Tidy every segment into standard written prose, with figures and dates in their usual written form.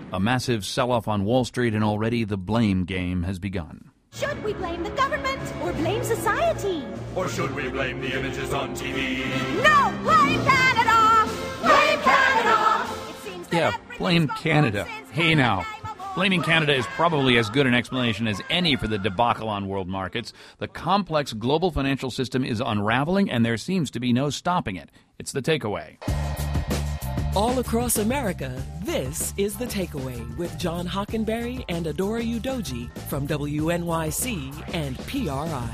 A massive sell-off on Wall Street, and already the blame game has begun. Should we blame the government or blame society? Or should we blame the images on TV? No! Blame Canada! Blame Canada! It seems that Yeah, blame Canada. Hey now. Blaming Canada is probably as good an explanation as any for the debacle on world markets. The complex global financial system is unraveling, and there seems to be no stopping it. It's The Takeaway. All across America, this is The Takeaway with John Hockenberry and Adora Udoji from WNYC and PRI.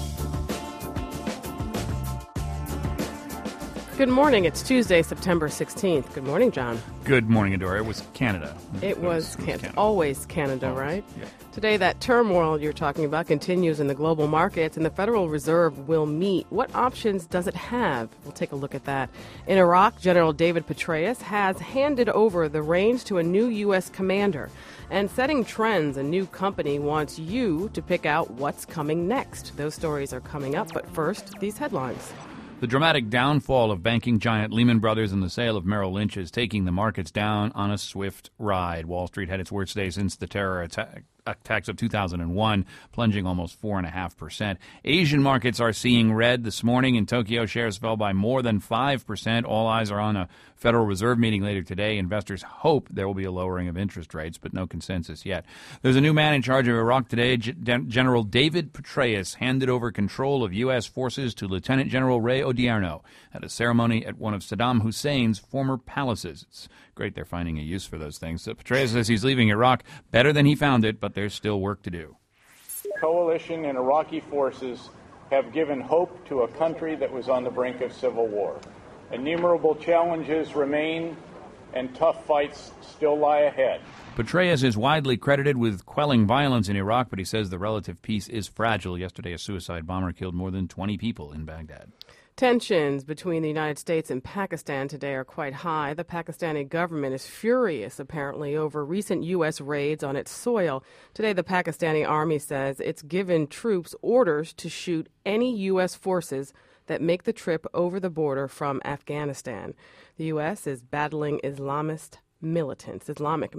Good morning. It's Tuesday, September 16th. Good morning, John. Good morning, Adora. It was Canada. It was Canada. Always Canada, right? Yeah. Today, that turmoil you're talking about continues in the global markets, and the Federal Reserve will meet. What options does it have? We'll take a look at that. In Iraq, General David Petraeus has handed over the reins to a new U.S. commander. And setting trends, a new company wants you to pick out what's coming next. Those stories are coming up, but first, these headlines. The dramatic downfall of banking giant Lehman Brothers and the sale of Merrill Lynch is taking the markets down on a swift ride. Wall Street had its worst day since the terror attacks of 2001, plunging almost 4.5%. Asian markets are seeing red this morning. In Tokyo, shares fell by more than 5%. All eyes are on a Federal Reserve meeting later today. Investors hope there will be a lowering of interest rates, but no consensus yet. There's a new man in charge of Iraq today. General David Petraeus handed over control of U.S. forces to Lieutenant General Ray Odierno at a ceremony at one of Saddam Hussein's former palaces. It's great they're finding a use for those things. So Petraeus says he's leaving Iraq better than he found it, but there's still work to do. Coalition and Iraqi forces have given hope to a country that was on the brink of civil war. Innumerable challenges remain, and tough fights still lie ahead. Petraeus is widely credited with quelling violence in Iraq, but he says the relative peace is fragile. Yesterday, a suicide bomber killed more than 20 people in Baghdad. Tensions between the United States and Pakistan today are quite high. The Pakistani government is furious, apparently, over recent U.S. raids on its soil. Today, the Pakistani army says it's given troops orders to shoot any U.S. forces that make the trip over the border from Afghanistan. The U.S. is battling Islamic militants.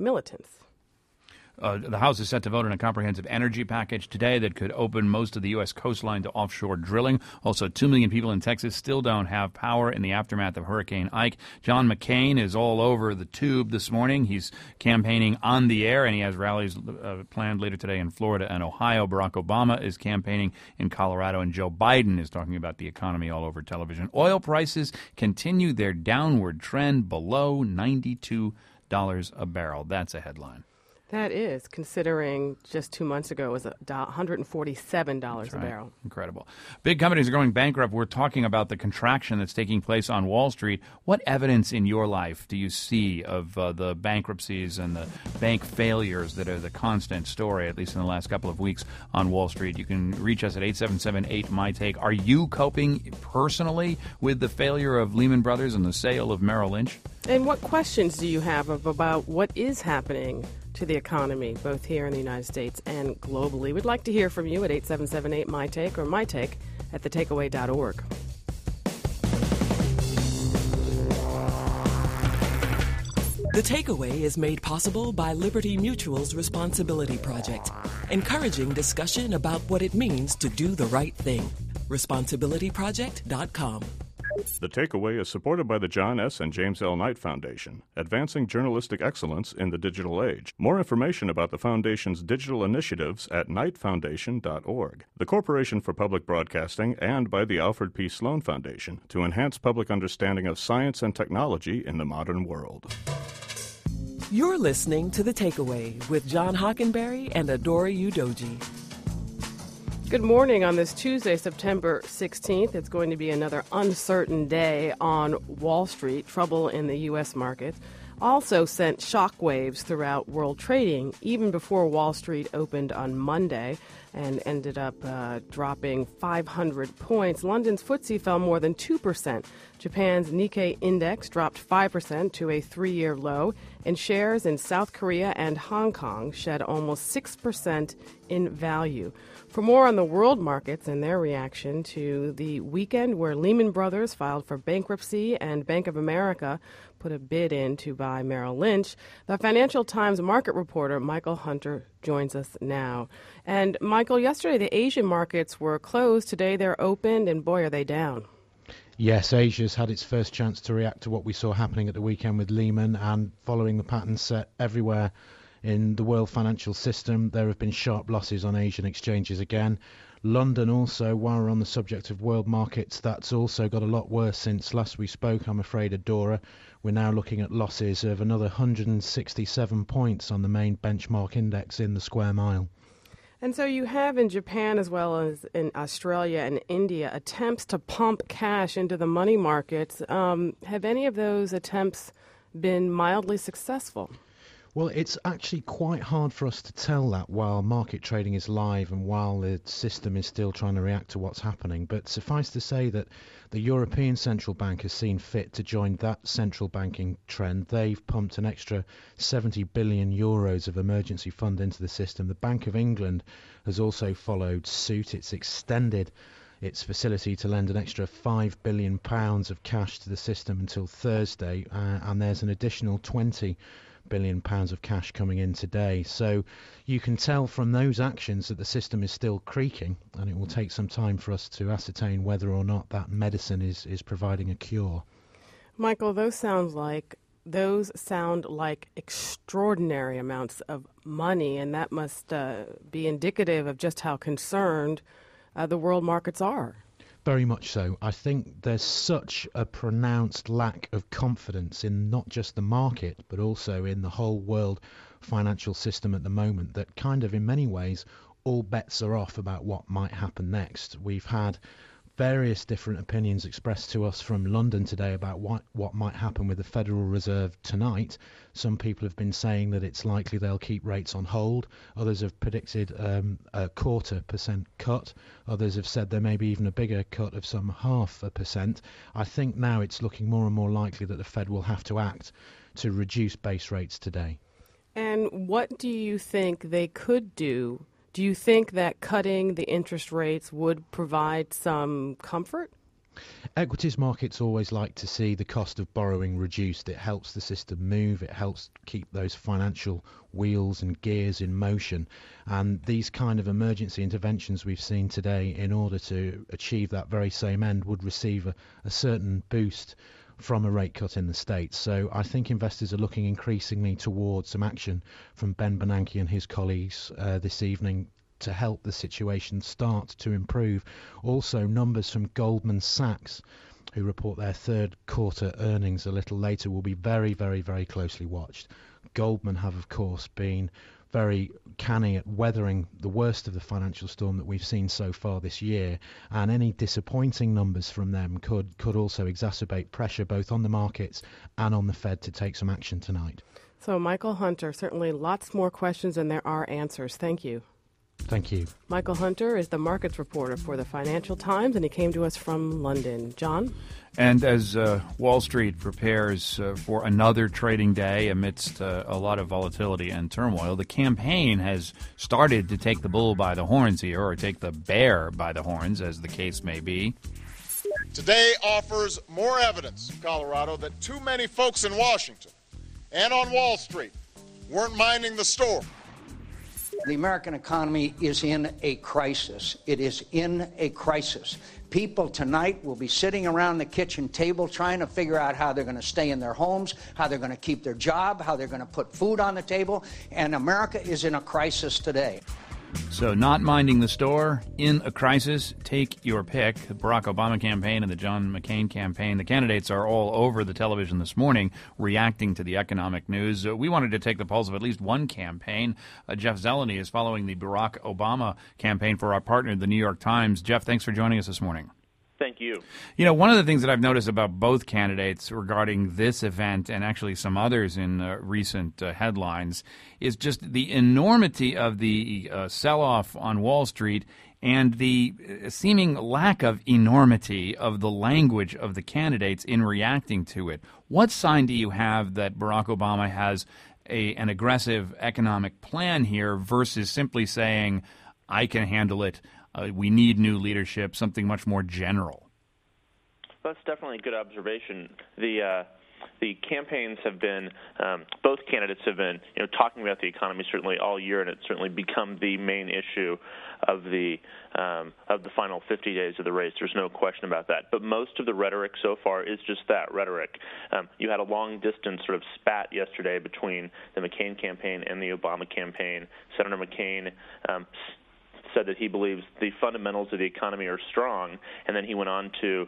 The House is set to vote on a comprehensive energy package today that could open most of the U.S. coastline to offshore drilling. Also, 2 million people in Texas still don't have power in the aftermath of Hurricane Ike. John McCain is all over the tube this morning. He's campaigning on the air, and he has rallies planned later today in Florida and Ohio. Barack Obama is campaigning in Colorado, and Joe Biden is talking about the economy all over television. Oil prices continue their downward trend below $92 a barrel. That's a headline. That is, considering just 2 months ago it was $147 a barrel. Incredible. Big companies are going bankrupt. We're talking about the contraction that's taking place on Wall Street. What evidence in your life do you see of the bankruptcies and the bank failures that are the constant story, at least in the last couple of weeks on Wall Street? You can reach us at 877-8-MY-TAKE. Are you coping personally with the failure of Lehman Brothers and the sale of Merrill Lynch? And what questions do you have about what is happening to the economy, both here in the United States and globally? We'd like to hear from you at 877-8-MY-TAKE or mytake at thetakeaway.org. The Takeaway is made possible by Liberty Mutual's Responsibility Project, encouraging discussion about what it means to do the right thing. ResponsibilityProject.com. The Takeaway is supported by the John S. and James L. Knight Foundation, advancing journalistic excellence in the digital age. More information about the Foundation's digital initiatives at knightfoundation.org. The Corporation for Public Broadcasting, and by the Alfred P. Sloan Foundation to enhance public understanding of science and technology in the modern world. You're listening to The Takeaway with John Hockenberry and Adora Udoji. Good morning on this Tuesday, September 16th. It's going to be another uncertain day on Wall Street. Trouble in the U.S. markets also sent shockwaves throughout world trading, even before Wall Street opened on Monday. and ended up dropping 500 points. London's FTSE fell more than 2%. Japan's Nikkei index dropped 5% to a 3-year low, and shares in South Korea and Hong Kong shed almost 6% in value. For more on the world markets and their reaction to the weekend where Lehman Brothers filed for bankruptcy and Bank of America put a bid in to buy Merrill Lynch, the Financial Times market reporter Michael Hunter joins us now. And Michael, yesterday the Asian markets were closed. Today they're opened, and boy, are they down. Yes, Asia's had its first chance to react to what we saw happening at the weekend with Lehman, and following the pattern set everywhere in the world financial system, there have been sharp losses on Asian exchanges again. London also, while we're on the subject of world markets, that's also got a lot worse since last we spoke, I'm afraid, Adora. We're now looking at losses of another 167 points on the main benchmark index in the square mile. And so you have in Japan as well as in Australia and India attempts to pump cash into the money markets. Have any of those attempts been mildly successful? Well, it's actually quite hard for us to tell that while market trading is live and while the system is still trying to react to what's happening. But suffice to say that the European Central Bank has seen fit to join that central banking trend. They've pumped an extra 70 billion euros of emergency fund into the system. The Bank of England has also followed suit. It's extended its facility to lend an extra £5 billion of cash to the system until Thursday, and there's an additional £20 billion of cash coming in today. So you can tell from those actions that the system is still creaking, and it will take some time for us to ascertain whether or not that medicine is providing a cure. Michael, those sound like extraordinary amounts of money, and that must be indicative of just how concerned the world markets are. Very much so. I think there's such a pronounced lack of confidence in not just the market, but also in the whole world financial system at the moment that kind of in many ways all bets are off about what might happen next. We've had various different opinions expressed to us from London today about what might happen with the Federal Reserve tonight. Some people have been saying that it's likely they'll keep rates on hold. Others have predicted a 0.25% cut. Others have said there may be even a bigger cut of some 0.5%. I think now it's looking more and more likely that the Fed will have to act to reduce base rates today. And what do you think they could do? Do you think that cutting the interest rates would provide some comfort? Equities markets always like to see the cost of borrowing reduced. It helps the system move. It helps keep those financial wheels and gears in motion. And these kind of emergency interventions we've seen today in order to achieve that very same end would receive a certain boost from a rate cut in the States. So I think investors are looking increasingly towards some action from Ben Bernanke and his colleagues this evening to help the situation start to improve. Also, numbers from Goldman Sachs, who report their third quarter earnings a little later, will be very, very, very closely watched. Goldman have, of course, been very canny at weathering the worst of the financial storm that we've seen so far this year, and any disappointing numbers from them could also exacerbate pressure both on the markets and on the Fed to take some action tonight. So, Michael Hunter, certainly lots more questions than there are answers. Thank you. Thank you. Michael Hunter is the markets reporter for the Financial Times, and he came to us from London. John? And as Wall Street prepares for another trading day amidst a lot of volatility and turmoil, the campaign has started to take the bull by the horns here, or take the bear by the horns, as the case may be. Today offers more evidence, Colorado, that too many folks in Washington and on Wall Street weren't minding the store. The American economy is in a crisis. It is in a crisis. People tonight will be sitting around the kitchen table trying to figure out how they're going to stay in their homes, how they're going to keep their job, how they're going to put food on the table, and America is in a crisis today. So not minding the store, in a crisis, take your pick. The Barack Obama campaign and the John McCain campaign. The candidates are all over the television this morning reacting to the economic news. We wanted to take the pulse of at least one campaign. Jeff Zeleny is following the Barack Obama campaign for our partner, the New York Times. Jeff, thanks for joining us this morning. Thank you. You know, one of the things that I've noticed about both candidates regarding this event and actually some others in recent headlines is just the enormity of the sell-off on Wall Street and the seeming lack of enormity of the language of the candidates in reacting to it. What sign do you have that Barack Obama has an aggressive economic plan here versus simply saying, I can handle it, we need new leadership, something much more general? That's definitely a good observation. The campaigns have been, both candidates have been, talking about the economy certainly all year, and it's certainly become the main issue of the final 50 days of the race. There's no question about that. But most of the rhetoric so far is just that, rhetoric. You had a long-distance sort of spat yesterday between the McCain campaign and the Obama campaign. Senator McCain said that he believes the fundamentals of the economy are strong, and then he went on to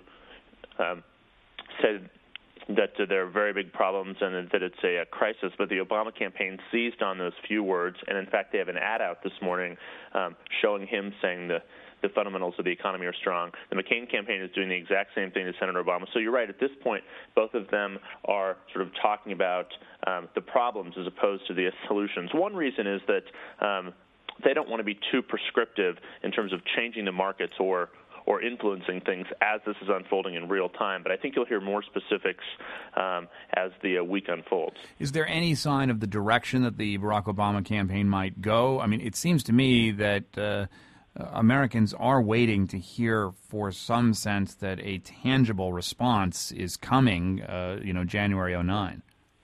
said that there are very big problems and that it's a crisis. But the Obama campaign seized on those few words, and in fact they have an ad out this morning showing him saying the fundamentals of the economy are strong. The McCain campaign is doing the exact same thing as Senator Obama. So you're right, at this point both of them are sort of talking about the problems as opposed to the solutions. One reason is that they don't want to be too prescriptive in terms of changing the markets or influencing things as this is unfolding in real time. But I think you'll hear more specifics as the week unfolds. Is there any sign of the direction that the Barack Obama campaign might go? I mean, it seems to me that Americans are waiting to hear for some sense that a tangible response is coming, January 2009.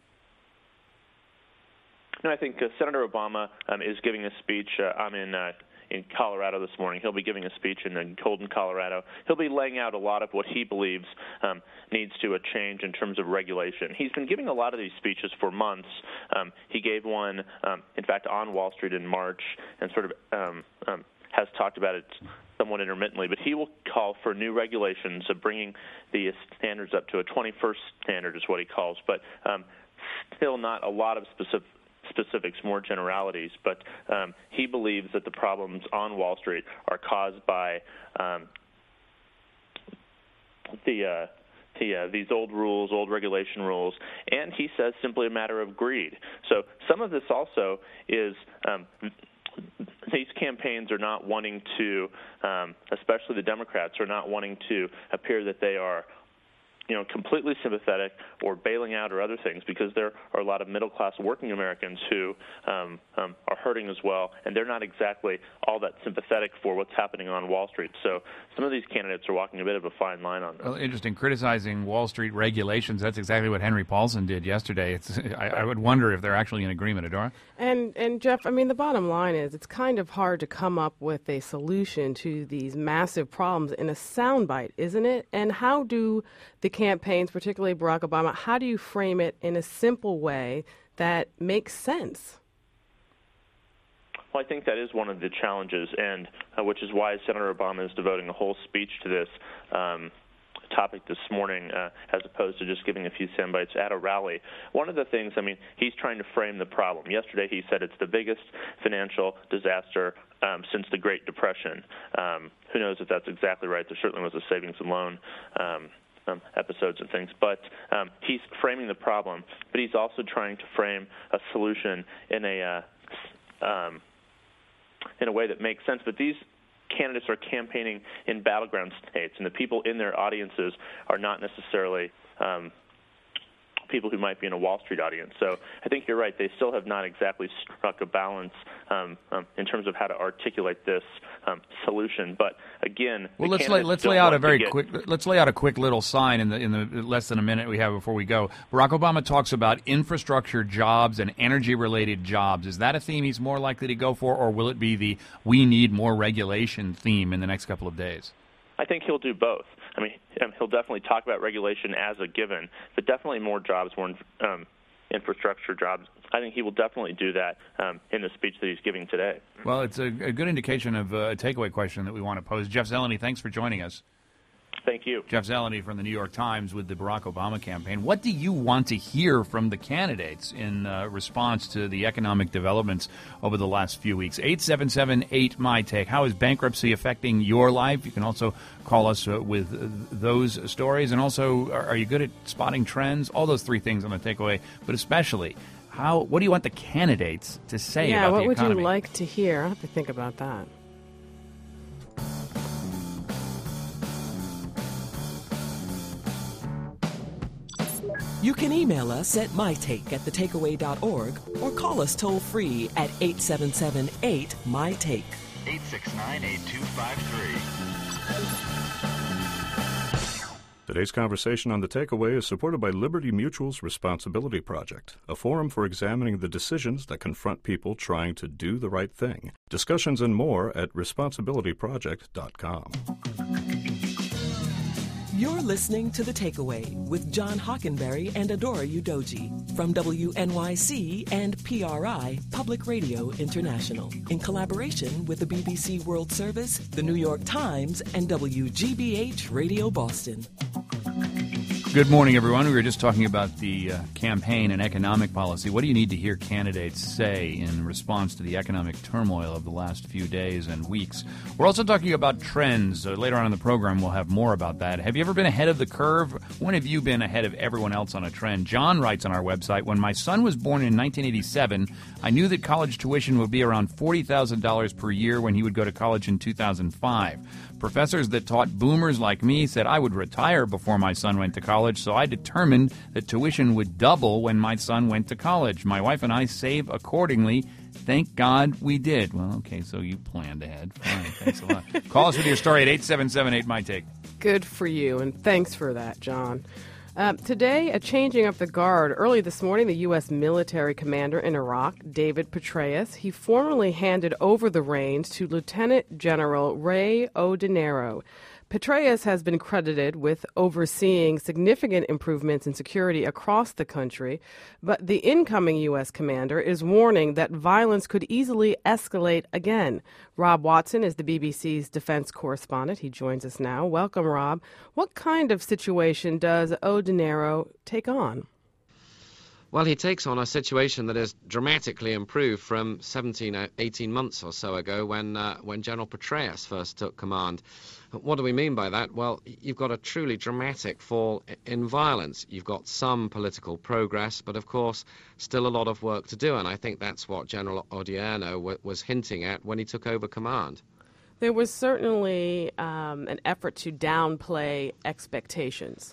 No, I think Senator Obama is giving a speech. I'm in Colorado this morning. He'll be giving a speech in Golden, Colorado. He'll be laying out a lot of what he believes needs to change in terms of regulation. He's been giving a lot of these speeches for months. He gave one, in fact, on Wall Street in March and sort of has talked about it somewhat intermittently, but he will call for new regulations of bringing the standards up to a 21st standard is what he calls, but still not a lot of specifics, more generalities, but he believes that the problems on Wall Street are caused by these old rules, old regulation rules, and he says simply a matter of greed. So some of this also is these campaigns are not wanting to, especially the Democrats, are not wanting to appear that they are completely sympathetic or bailing out or other things, because there are a lot of middle-class working Americans who are hurting as well, and they're not exactly all that sympathetic for what's happening on Wall Street. So some of these candidates are walking a bit of a fine line on this. Well, interesting. Criticizing Wall Street regulations, that's exactly what Henry Paulson did yesterday. I would wonder if they're actually in agreement, Adora. And Jeff, I mean, the bottom line is it's kind of hard to come up with a solution to these massive problems in a soundbite, isn't it? And how do the campaigns, particularly Barack Obama, how do you frame it in a simple way that makes sense? Well, I think that is one of the challenges, and which is why Senator Obama is devoting a whole speech to this topic this morning, as opposed to just giving a few soundbites at a rally. One of the things, he's trying to frame the problem. Yesterday he said it's the biggest financial disaster since the Great Depression. Who knows if that's exactly right? There certainly was a savings and loan episodes and things, but he's framing the problem, but he's also trying to frame a solution in a way that makes sense. But these candidates are campaigning in battleground states, and the people in their audiences are not necessarily people who might be in a Wall Street audience. So I think you're right. They still have not exactly struck a balance in terms of how to articulate this solution. But again, well, let's lay out a quick little sign in the less than a minute we have before we go. Barack Obama talks about infrastructure jobs and energy-related jobs. Is that a theme he's more likely to go for, or will it be the "we need more regulation" theme in the next couple of days? I think he'll do both. He'll definitely talk about regulation as a given, but definitely more jobs, more infrastructure jobs. I think he will definitely do that in the speech that he's giving today. Well, it's a good indication of a takeaway question that we want to pose. Jeff Zeleny, thanks for joining us. Thank you. Jeff Zeleny from the New York Times with the Barack Obama campaign. What do you want to hear from the candidates in response to the economic developments over the last few weeks? 877-8-MY-TAKE. How is bankruptcy affecting your life? You can also call us with those stories. And also, are you good at spotting trends? All those three things on the takeaway, but especially, what do you want the candidates to say about the economy? Yeah, what would you like to hear? I have to think about that. You can email us at mytake@thetakeaway.org or call us toll-free at 877-8-MY-TAKE. 869-8253. Today's conversation on The Takeaway is supported by Liberty Mutual's Responsibility Project, a forum for examining the decisions that confront people trying to do the right thing. Discussions and more at responsibilityproject.com. You're listening to The Takeaway with John Hockenberry and Adora Udoji from WNYC and PRI, Public Radio International, in collaboration with the BBC World Service, the New York Times, and WGBH Radio Boston. Good morning, everyone. We were just talking about the campaign and economic policy. What do you need to hear candidates say in response to the economic turmoil of the last few days and weeks? We're also talking about trends. Later on in the program, we'll have more about that. Have you ever been ahead of the curve? When have you been ahead of everyone else on a trend? John writes on our website, when my son was born in 1987, I knew that college tuition would be around $40,000 per year when he would go to college in 2005. Professors that taught boomers like me said I would retire before my son went to college, so I determined that tuition would double when my son went to college. My wife and I save accordingly. Thank God we did. Well, okay, so you planned ahead. Fine, thanks a lot. Call us with your story at 877-8-MY-TAKE. Good for you, and thanks for that, John. Today, a changing of the guard. Early this morning, the U.S. military commander in Iraq, David Petraeus, he formally handed over the reins to Lieutenant General Ray Odinero. Petraeus has been credited with overseeing significant improvements in security across the country, but the incoming U.S. commander is warning that violence could easily escalate again. Rob Watson is the BBC's defense correspondent. He joins us now. Welcome, Rob. What kind of situation does Odinero take on? Well, he takes on a situation that is dramatically improved from 18 months or so ago when General Petraeus first took command. What do we mean by that? Well, you've got a truly dramatic fall in violence. You've got some political progress, but of course, still a lot of work to do, and I think that's what General Odierno was hinting at when he took over command. There was certainly an effort to downplay expectations.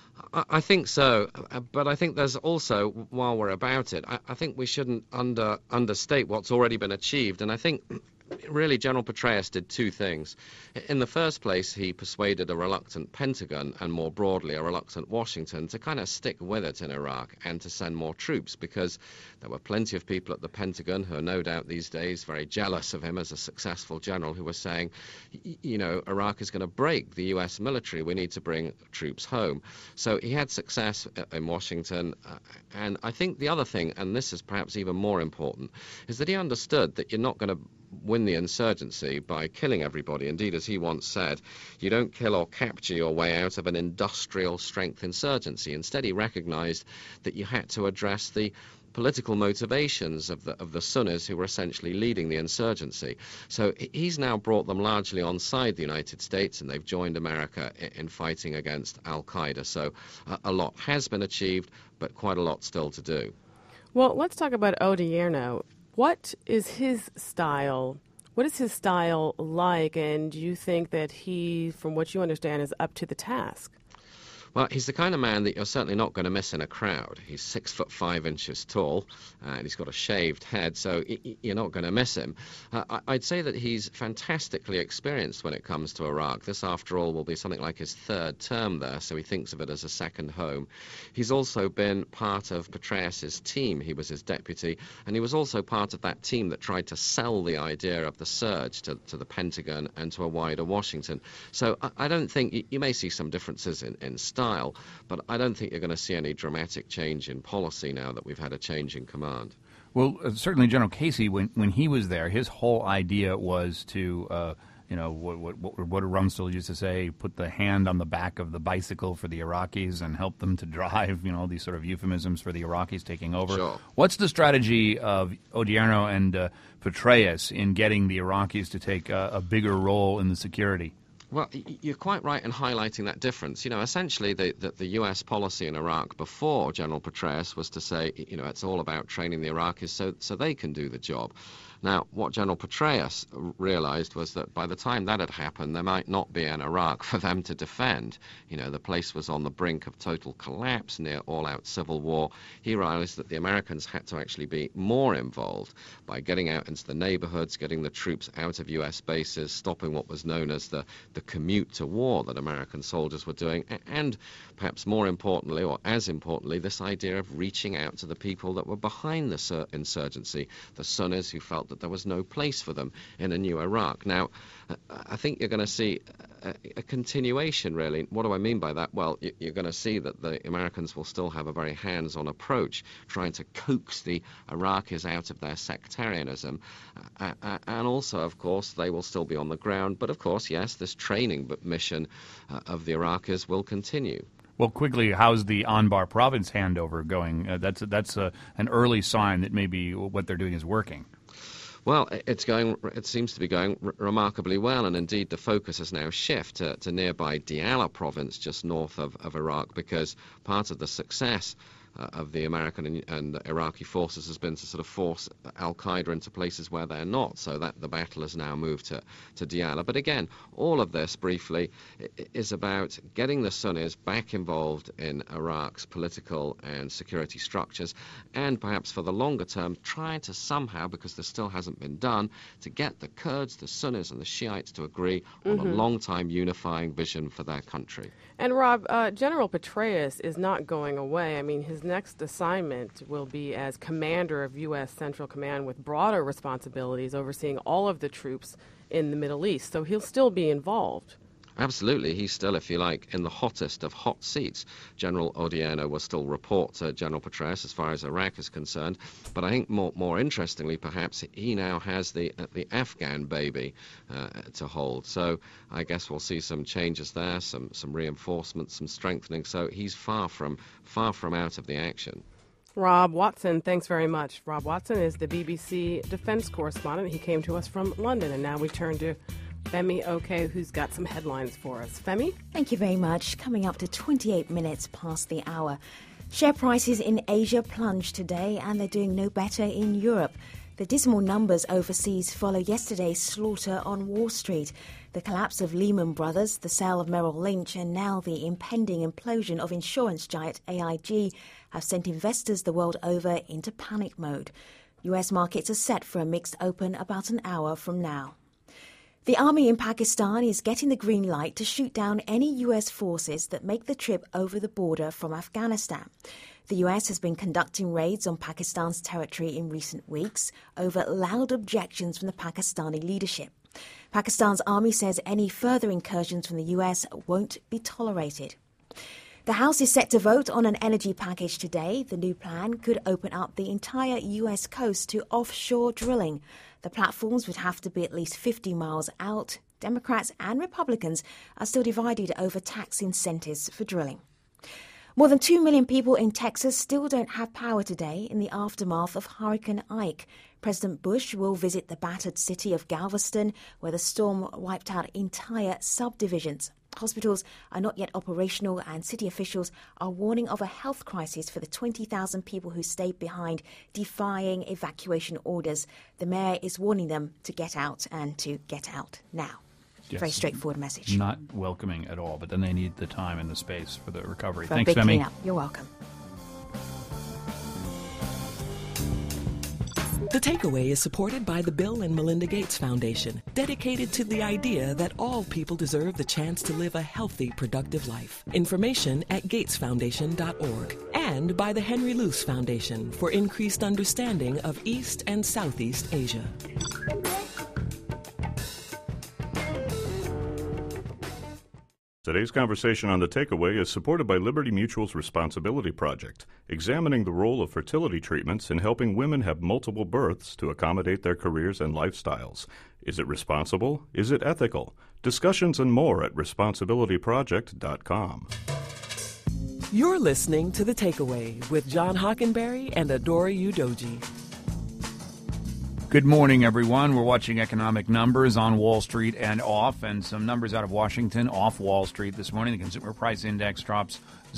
I think so, but I think there's also, while we're about it, I think we shouldn't understate what's already been achieved, and I think really General Petraeus did two things. In the first place, he persuaded a reluctant Pentagon and more broadly a reluctant Washington to kind of stick with it in Iraq and to send more troops, because there were plenty of people at the Pentagon who are no doubt these days very jealous of him as a successful general, who were saying, you know, Iraq is going to break the U.S. military. We need to bring troops home. So he had success in Washington. And I think the other thing, and this is perhaps even more important, is that he understood that you're not going to win the insurgency by killing everybody. Indeed, as he once said, you don't kill or capture your way out of an industrial strength insurgency. Instead, he recognized that you had to address the political motivations of the Sunnis who were essentially leading the insurgency. So he's now brought them largely on side the United States, and they've joined America in fighting against al-Qaeda. So a lot has been achieved, but quite a lot still to do. Well, let's talk about Odierno. What is his style? What is his style like? And do you think that he, from what you understand, is up to the task? Well, he's the kind of man that you're certainly not going to miss in a crowd. He's 6'5" tall, and he's got a shaved head, so you're not going to miss him. I'd say that he's fantastically experienced when it comes to Iraq. This, after all, will be something like his third term there, so he thinks of it as a second home. He's also been part of Petraeus's team. He was his deputy, and he was also part of that team that tried to sell the idea of the surge to the Pentagon and to a wider Washington. So I don't think you may see some differences in style, but I don't think you're going to see any dramatic change in policy now that we've had a change in command. Well, certainly General Casey, when he was there, his whole idea was to what Rumsfeld used to say, put the hand on the back of the bicycle for the Iraqis and help them to drive, these sort of euphemisms for the Iraqis taking over. Sure. What's the strategy of Odierno and Petraeus in getting the Iraqis to take a bigger role in the security? Well, you're quite right in highlighting that difference. Essentially the U.S. policy in Iraq before General Petraeus was to say, it's all about training the Iraqis so they can do the job. Now, what General Petraeus realized was that by the time that had happened, there might not be an Iraq for them to defend. The place was on the brink of total collapse, near all-out civil war. He realized that the Americans had to actually be more involved by getting out into the neighborhoods, getting the troops out of U.S. bases, stopping what was known as the commute to war that American soldiers were doing, and perhaps more importantly, or as importantly, this idea of reaching out to the people that were behind the insurgency, the Sunnis who felt that there was no place for them in a new Iraq. Now, I think you're going to see a continuation, really. What do I mean by that? Well, you're going to see that the Americans will still have a very hands-on approach, trying to coax the Iraqis out of their sectarianism. And also, of course, they will still be on the ground. But, of course, yes, this training mission of the Iraqis will continue. Well, quickly, how's the Anbar province handover going? That's an early sign that maybe what they're doing is working. Well, it seems to be going remarkably well, and indeed the focus has now shifted to nearby Diyala province, just north of Iraq, because part of the success of the American and Iraqi forces has been to sort of force al-Qaeda into places where they're not, so that the battle has now moved to Diyala. But again, all of this, briefly, is about getting the Sunnis back involved in Iraq's political and security structures, and perhaps for the longer term, trying to somehow, because this still hasn't been done, to get the Kurds, the Sunnis and the Shiites to agree on a long-time unifying vision for their country. And Rob, General Petraeus is not going away. I mean, his next assignment will be as commander of U.S. Central Command with broader responsibilities overseeing all of the troops in the Middle East. So he'll still be involved. Absolutely. He's still, if you like, in the hottest of hot seats. General Odierno will still report to General Petraeus as far as Iraq is concerned. But I think more interestingly, perhaps, he now has the Afghan baby to hold. So I guess we'll see some changes there, some reinforcements, some strengthening. So he's far from out of the action. Rob Watson, thanks very much. Rob Watson is the BBC defense correspondent. He came to us from London, and now we turn to Femi Oke, who's got some headlines for us. Femi? Thank you very much. Coming up to 28 minutes past the hour. Share prices in Asia plunged today, and they're doing no better in Europe. The dismal numbers overseas follow yesterday's slaughter on Wall Street. The collapse of Lehman Brothers, the sale of Merrill Lynch, and now the impending implosion of insurance giant AIG have sent investors the world over into panic mode. US markets are set for a mixed open about an hour from now. The army in Pakistan is getting the green light to shoot down any US forces that make the trip over the border from Afghanistan. The US has been conducting raids on Pakistan's territory in recent weeks over loud objections from the Pakistani leadership. Pakistan's army says any further incursions from the US won't be tolerated. The House is set to vote on an energy package today. The new plan could open up the entire US coast to offshore drilling. The platforms would have to be at least 50 miles out. Democrats and Republicans are still divided over tax incentives for drilling. More than 2 million people in Texas still don't have power today in the aftermath of Hurricane Ike. President Bush will visit the battered city of Galveston, where the storm wiped out entire subdivisions. Hospitals are not yet operational, and city officials are warning of a health crisis for the 20,000 people who stayed behind, defying evacuation orders. The mayor is warning them to get out and to get out now. Yes. Very straightforward message. Not welcoming at all, but then they need the time and the space for the recovery. For Thanks, a big Femi. cleanup. You're welcome. The Takeaway is supported by the Bill and Melinda Gates Foundation, dedicated to the idea that all people deserve the chance to live a healthy, productive life. Information at gatesfoundation.org. And by the Henry Luce Foundation for increased understanding of East and Southeast Asia. Today's conversation on The Takeaway is supported by Liberty Mutual's Responsibility Project, examining the role of fertility treatments in helping women have multiple births to accommodate their careers and lifestyles. Is it responsible? Is it ethical? Discussions and more at responsibilityproject.com. You're listening to The Takeaway with John Hockenberry and Adora Udoji. Good morning, everyone. We're watching economic numbers on Wall Street and off, and some numbers out of Washington off Wall Street this morning. The Consumer Price Index drops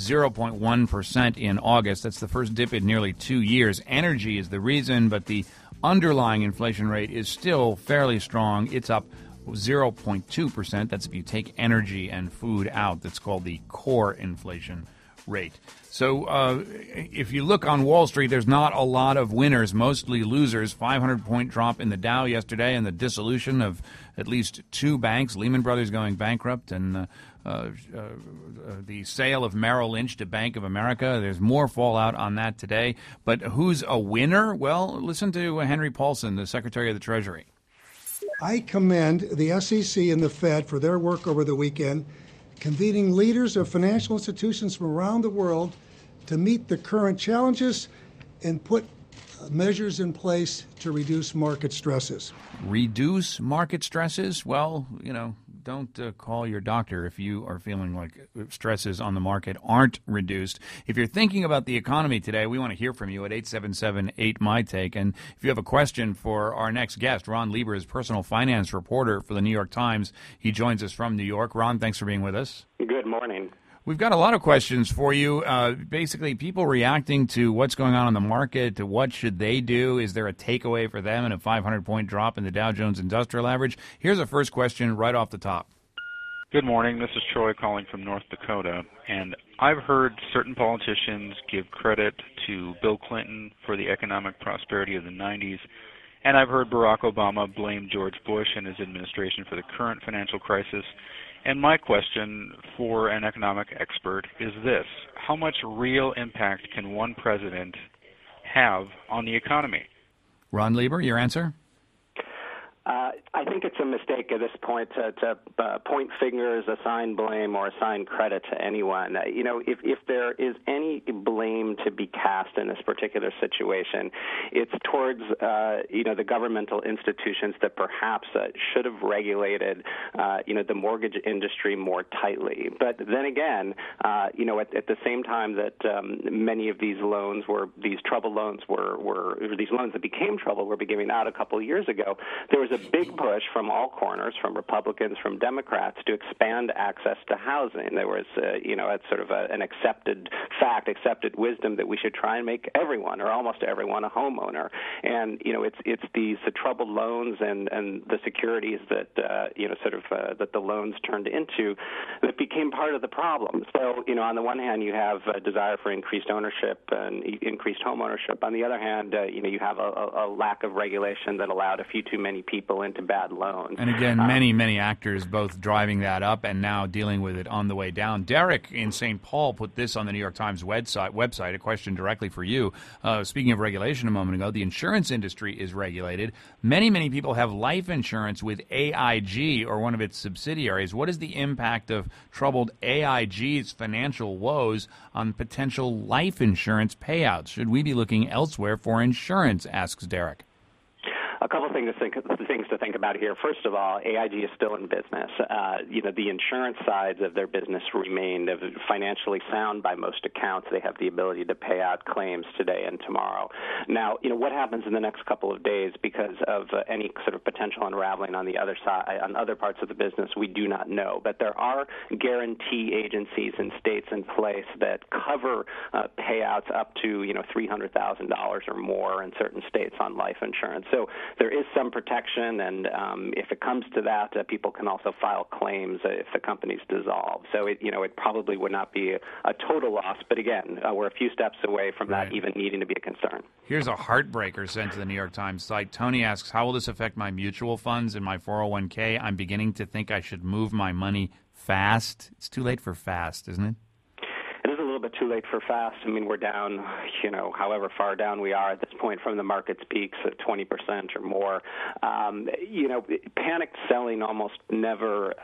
0.1% in August. That's the first dip in nearly 2 years. Energy is the reason, but the underlying inflation rate is still fairly strong. It's up 0.2%. That's if you take energy and food out. That's called the core inflation rate. So if you look on Wall Street, there's not a lot of winners, mostly losers. 500-point drop in the Dow yesterday and the dissolution of at least two banks, Lehman Brothers going bankrupt and the sale of Merrill Lynch to Bank of America. There's more fallout on that today. But who's a winner? Well, listen to Henry Paulson, the Secretary of the Treasury. I commend the SEC and the Fed for their work over the weekend, convening leaders of financial institutions from around the world to meet the current challenges and put measures in place to reduce market stresses. Reduce market stresses? Well, don't call your doctor if you are feeling like stresses on the market aren't reduced. If you're thinking about the economy today, we want to hear from you at 877-8MY-TAKE. And if you have a question for our next guest, Ron Lieber is personal finance reporter for the New York Times. He joins us from New York. Ron, thanks for being with us. Good morning. We've got a lot of questions for you. Basically, people reacting to what's going on in the market, to what should they do? Is there a takeaway for them in a 500-point drop in the Dow Jones Industrial Average? Here's a first question right off the top. Good morning. This is Troy calling from North Dakota. And I've heard certain politicians give credit to Bill Clinton for the economic prosperity of the 90s. And I've heard Barack Obama blame George Bush and his administration for the current financial crisis. And my question for an economic expert is this: how much real impact can one president have on the economy? Ron Lieber, your answer? I think it's a mistake at this point to point fingers, assign blame, or assign credit to anyone. If there is any blame to be cast in this particular situation, it's towards the governmental institutions that perhaps should have regulated the mortgage industry more tightly. But then again, at the same time that many of these loans these troubled loans these loans that became trouble were being given out a couple of years ago, there was a big push from all corners, from Republicans, from Democrats, to expand access to housing. There was, it's sort of an accepted fact, accepted wisdom that we should try and make everyone, or almost everyone, a homeowner. And it's the troubled loans and the securities that that the loans turned into that became part of the problem. So on the one hand, you have a desire for increased ownership and increased home ownership. On the other hand, you have a lack of regulation that allowed a few too many people into bad loans. And again, many actors both driving that up and now dealing with it on the way down. Derek in St. Paul put this on the New York Times website, a question directly for you. Speaking of regulation a moment ago, the insurance industry is regulated. Many people have life insurance with AIG or one of its subsidiaries. What is the impact of troubled AIG's financial woes on potential life insurance payouts? Should we be looking elsewhere for insurance, asks Derek. A couple of things to think about here. First of all, AIG is still in business. The insurance sides of their business remain financially sound by most accounts. They have the ability to pay out claims today and tomorrow. Now, what happens in the next couple of days because of any sort of potential unraveling on the other side, on other parts of the business, we do not know. But there are guarantee agencies in states in place that cover payouts up to $300,000 or more in certain states on life insurance. So there is some protection, and if it comes to that, people can also file claims if the company's dissolved. So it probably would not be a total loss, but again, we're a few steps away from that even needing to be a concern. Here's a heartbreaker sent to the New York Times site. Tony asks, how will this affect my mutual funds and my 401k? I'm beginning to think I should move my money fast. It's too late for fast, isn't it? bit too late for fast. I mean, we're down, however far down we are at this point from the market's peaks at 20% or more. Panicked selling almost never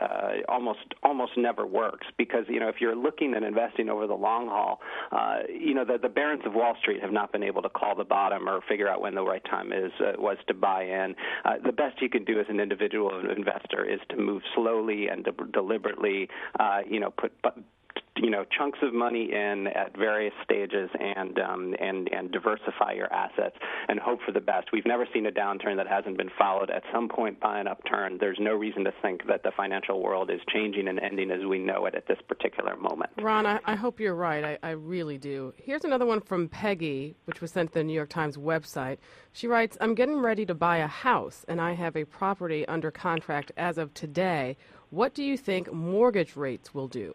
works because, if you're looking at investing over the long haul, the barons of Wall Street have not been able to call the bottom or figure out when the right time was to buy in. The best you can do as an individual investor is to move slowly and deliberately, put chunks of money in at various stages and diversify your assets and hope for the best. We've never seen a downturn that hasn't been followed at some point by an upturn. There's no reason to think that the financial world is changing and ending as we know it at this particular moment. Ron, I hope you're right. I really do. Here's another one from Peggy, which was sent to the New York Times website. She writes, I'm getting ready to buy a house, and I have a property under contract as of today. What do you think mortgage rates will do?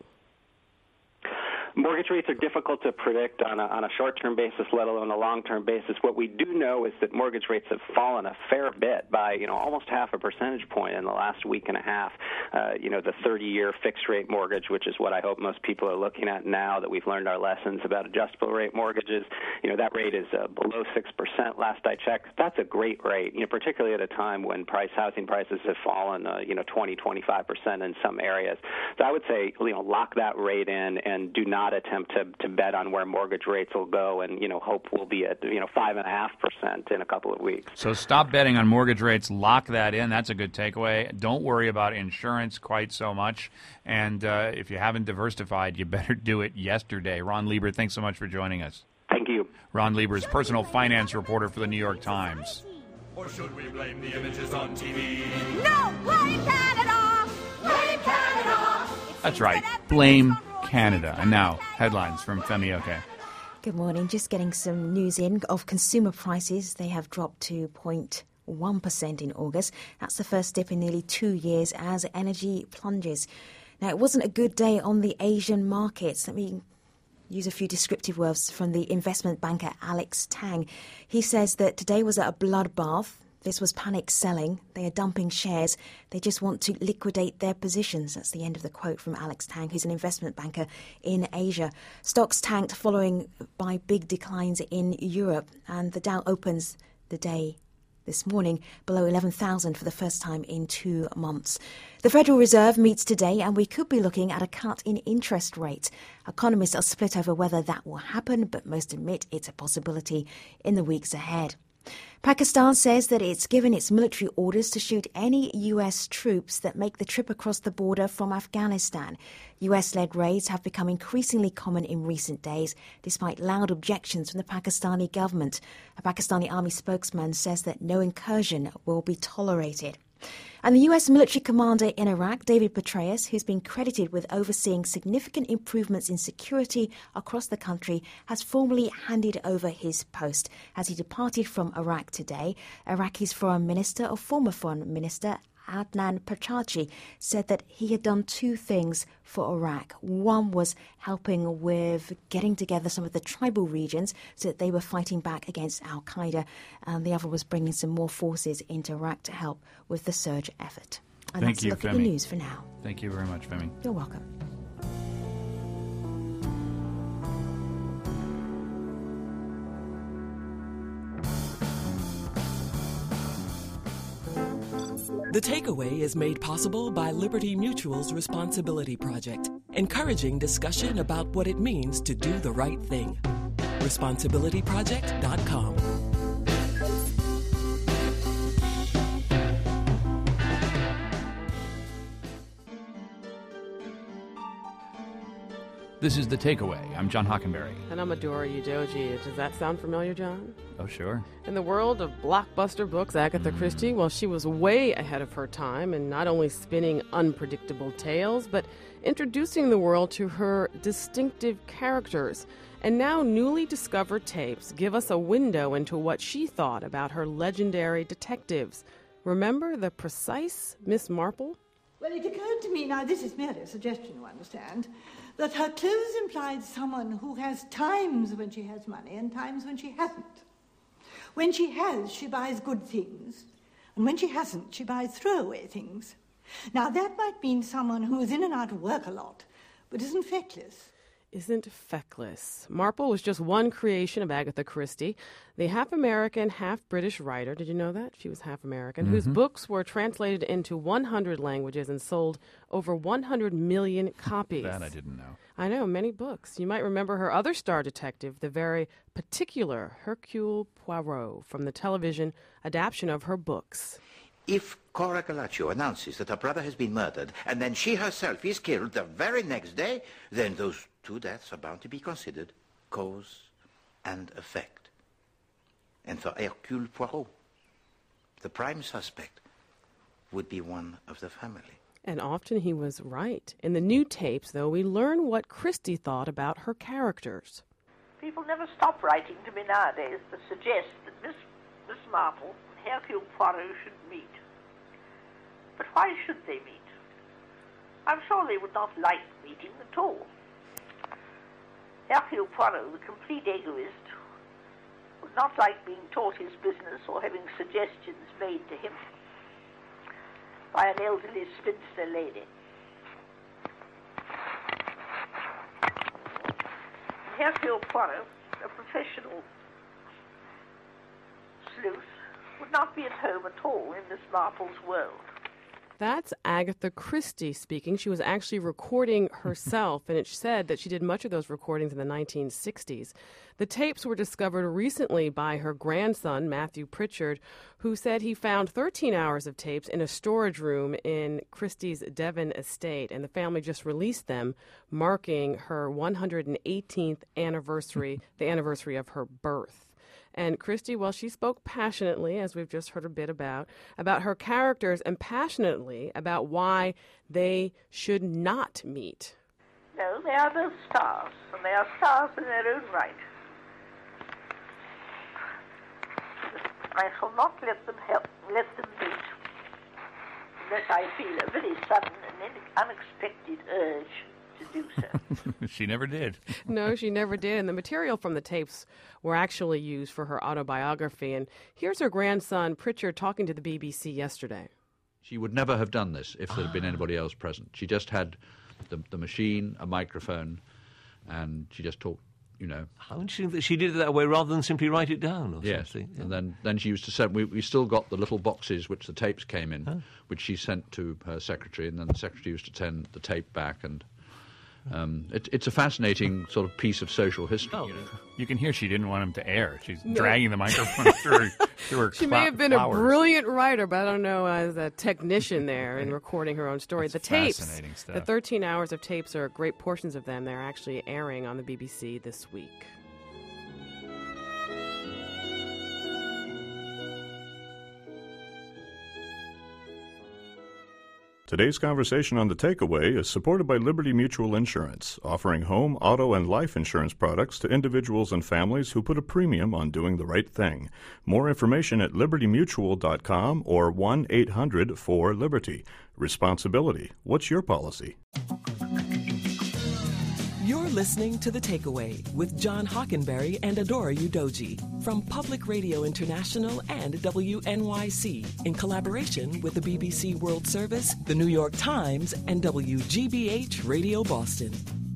Mortgage rates are difficult to predict on a short-term basis, let alone a long-term basis. What we do know is that mortgage rates have fallen a fair bit by, almost half a percentage point in the last week and a half. The 30-year fixed-rate mortgage, which is what I hope most people are looking at now that we've learned our lessons about adjustable-rate mortgages, that rate is below 6% last I checked. That's a great rate, particularly at a time when housing prices have fallen, 20, 25% in some areas. So I would say, lock that rate in and do not attempt to bet on where mortgage rates will go and, hope we'll be at, 5.5% in a couple of weeks. So stop betting on mortgage rates. Lock that in. That's a good takeaway. Don't worry about insurance quite so much. And if you haven't diversified, you better do it yesterday. Ron Lieber, thanks so much for joining us. Thank you. Ron Lieber is personal finance reporter for the New York Times. Or should we blame the images on TV? No, blame Canada! Blame Canada! That's right. Blame Canada. And now, headlines from Femi Oke. Good morning. Just getting some news in of consumer prices. They have dropped to 0.1% in August. That's the first dip in nearly 2 years as energy plunges. Now, it wasn't a good day on the Asian markets. Let me use a few descriptive words from the investment banker Alex Tang. He says that today was a bloodbath. This was panic selling. They are dumping shares. They just want to liquidate their positions. That's the end of the quote from Alex Tang, who's an investment banker in Asia. Stocks tanked following by big declines in Europe, and the Dow opens the day this morning below 11,000 for the first time in 2 months. The Federal Reserve meets today, and we could be looking at a cut in interest rates. Economists are split over whether that will happen, but most admit it's a possibility in the weeks ahead. Pakistan says that it's given its military orders to shoot any U.S. troops that make the trip across the border from Afghanistan. U.S.-led raids have become increasingly common in recent days, despite loud objections from the Pakistani government. A Pakistani army spokesman says that no incursion will be tolerated. And the U.S. military commander in Iraq, David Petraeus, who's been credited with overseeing significant improvements in security across the country, has formally handed over his post as he departed from Iraq today. Iraqi's foreign minister, or former foreign minister, Adnan Pachachi, said that he had done 2 things for Iraq. One was helping with getting together some of the tribal regions so that they were fighting back against al-Qaeda, and the other was bringing some more forces into Iraq to help with the surge effort. And Thank that's you, a look Femi. at the news for now. Thank you very much, Femi. You're welcome. The Takeaway is made possible by Liberty Mutual's Responsibility Project, encouraging discussion about what it means to do the right thing. ResponsibilityProject.com. This is The Takeaway. I'm John Hockenberry. And I'm Adora Udoji. Does that sound familiar, John? Oh, sure. In the world of blockbuster books, Agatha Christie, well, she was way ahead of her time and not only spinning unpredictable tales, but introducing the world to her distinctive characters. And now newly discovered tapes give us a window into what she thought about her legendary detectives. Remember the precise Miss Marple? Well, it occurred to me, now this is merely a suggestion, you understand, that her clothes implied someone who has times when she has money and times when she hasn't. When she has, she buys good things, and when she hasn't, she buys throwaway things. Now, that might mean someone who is in and out of work a lot, but isn't feckless. isn't feckless. Marple was just one creation of Agatha Christie, the half-American, half-British writer. Did you know that? She was half-American, whose books were translated into 100 languages and sold over 100 million copies. That I didn't know. I know, many books. You might remember her other star detective, the very particular Hercule Poirot, from the television adaptation of her books. If Cora Galaccio announces that her brother has been murdered and then she herself is killed the very next day, then those two deaths are bound to be considered cause and effect. And for Hercule Poirot, the prime suspect would be one of the family. And often he was right. In the new tapes, though, we learn what Christie thought about her characters. People never stop writing to me nowadays to suggest that Miss Marple and Hercule Poirot should meet. But why should they meet? I'm sure they would not like meeting at all. Hercule Poirot, the complete egoist, would not like being taught his business or having suggestions made to him by an elderly spinster lady. Hercule Poirot, a professional sleuth, would not be at home at all in Miss Marple's world. That's Agatha Christie speaking. She was actually recording herself, and it said that she did much of those recordings in the 1960s. The tapes were discovered recently by her grandson, Matthew Pritchard, who said he found 13 hours of tapes in a storage room in Christie's Devon estate, and the family just released them, marking her 118th anniversary, the anniversary of her birth. And Christie, well, she spoke passionately, as we've just heard a bit about her characters and passionately about why they should not meet. No, they are both stars, and they are stars in their own right. I shall not let them meet unless I feel a very sudden and unexpected urge to do so. She never did. No, she never did. And the material from the tapes were actually used for her autobiography. And here's her grandson, Pritchard, talking to the BBC yesterday. She would never have done this if there had been anybody else present. She just had the machine, a microphone, and she just talked, you know. How interesting that she did it that way rather than simply write it down or yes. something. Yeah. And then she used to send, we still got the little boxes which the tapes came in, which she sent to her secretary, and then the secretary used to send the tape back, and it's a fascinating sort of piece of social history. Oh. You can hear she didn't want him to air. She's dragging the microphone through her She may have been a brilliant writer, but I don't know, as a technician there in recording her own story. That's the tapes, fascinating stuff. the 13 hours of tapes are great portions of them. They're actually airing on the BBC this week. Today's conversation on The Takeaway is supported by Liberty Mutual Insurance, offering home, auto, and life insurance products to individuals and families who put a premium on doing the right thing. More information at libertymutual.com or 1-800-4-LIBERTY. Responsibility. What's your policy? You're listening to The Takeaway with John Hockenberry and Adora Udoji from Public Radio International and WNYC in collaboration with the BBC World Service, the New York Times, and WGBH Radio Boston.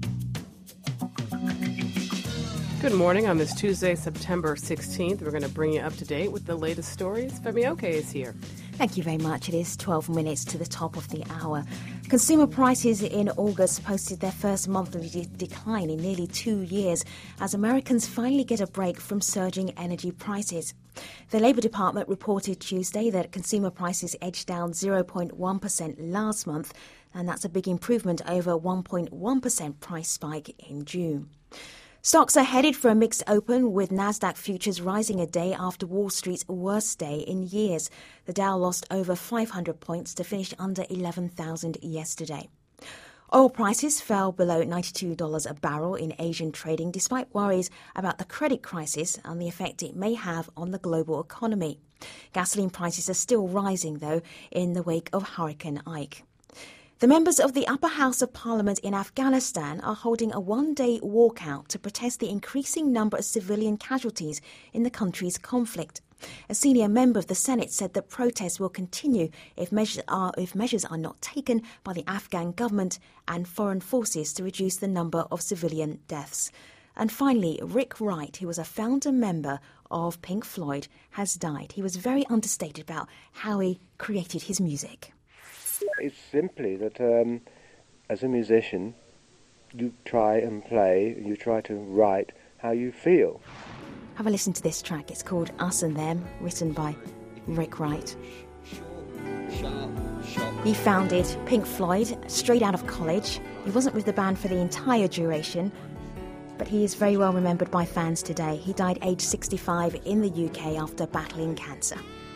Good morning on this Tuesday, September 16th. We're going to bring you up to date with the latest stories. Femi Oke is here. Thank you very much. It is 12 minutes to the top of the hour. Consumer prices in August posted their first monthly decline in nearly 2 years as Americans finally get a break from surging energy prices. The Labour Department reported Tuesday that consumer prices edged down 0.1% last month, and that's a big improvement over 1.1% price spike in June. Stocks are headed for a mixed open, with Nasdaq futures rising a day after Wall Street's worst day in years. The Dow lost over 500 points to finish under 11,000 yesterday. Oil prices fell below $92 a barrel in Asian trading, despite worries about the credit crisis and the effect it may have on the global economy. Gasoline prices are still rising, though, in the wake of Hurricane Ike. The members of the upper house of parliament in Afghanistan are holding a one-day walkout to protest the increasing number of civilian casualties in the country's conflict. A senior member of the Senate said that protests will continue if measures are not taken by the Afghan government and foreign forces to reduce the number of civilian deaths. And finally, Rick Wright, who was a founder member of Pink Floyd, has died. He was very understated about how he created his music. It's simply that as a musician, you try and play, you try to write how you feel. Have a listen to this track. It's called Us and Them, written by Rick Wright. He founded Pink Floyd straight out of college. He wasn't with the band for the entire duration, but he is very well remembered by fans today. He died aged 65 in the UK after battling cancer.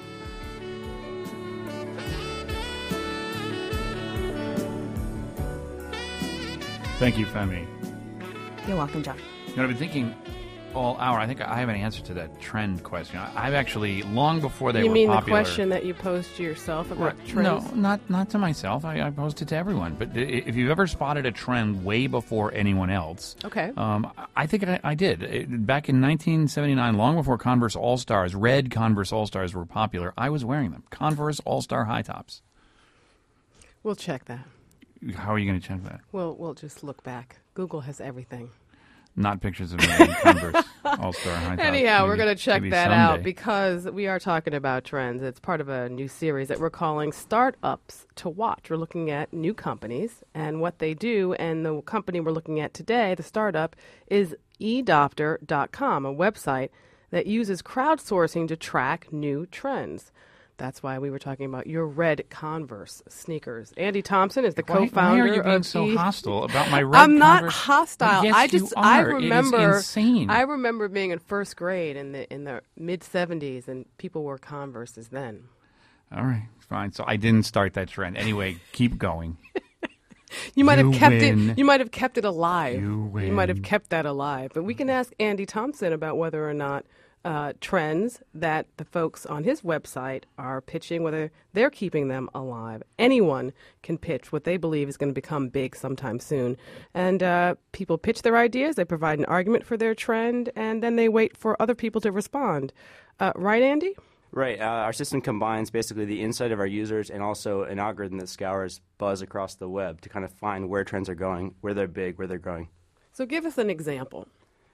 Thank you, Femi. You're welcome, John. You know, I've been thinking all hour. I think I have an answer to that trend question. I've actually, long before they were popular... You mean the question that you posed to yourself about trends? No, not to myself. I posed it to everyone. But if you've ever spotted a trend way before anyone else... Okay. I think I did. Back in 1979, long before Converse All-Stars, red Converse All-Stars were popular, I was wearing them. Converse All-Star high tops. We'll check that. How are you going to check that? We'll just look back. Google has everything. Not pictures of me in Converse All-Star high tops. Anyhow, we're going to check that someday. out because we are talking about trends. It's part of a new series that we're calling Startups to Watch. We're looking at new companies and what they do, and the company we're looking at today, the startup, is eDopter.com, a website that uses crowdsourcing to track new trends. That's why we were talking about your red Converse sneakers. Andy Thompson is the co-founder. Why are you being of so hostile about my red I'm not Converse? hostile. Yes, you are. I remember. It is insane. I remember being in first grade in the mid '70s, and people wore Converses then. All right, fine. So I didn't start that trend. Anyway, keep going. You might have kept win. it. You might have kept it alive. You win. You might have kept that alive. But we can ask Andy Thompson about whether or not trends that the folks on his website are pitching, whether they're keeping them alive. Anyone can pitch what they believe is going to become big sometime soon. And people pitch their ideas, they provide an argument for their trend, and then they wait for other people to respond. Right, Andy? Right. Our system combines basically the insight of our users and also an algorithm that scours buzz across the web to kind of find where trends are going, where they're big, where they're growing. So give us an example.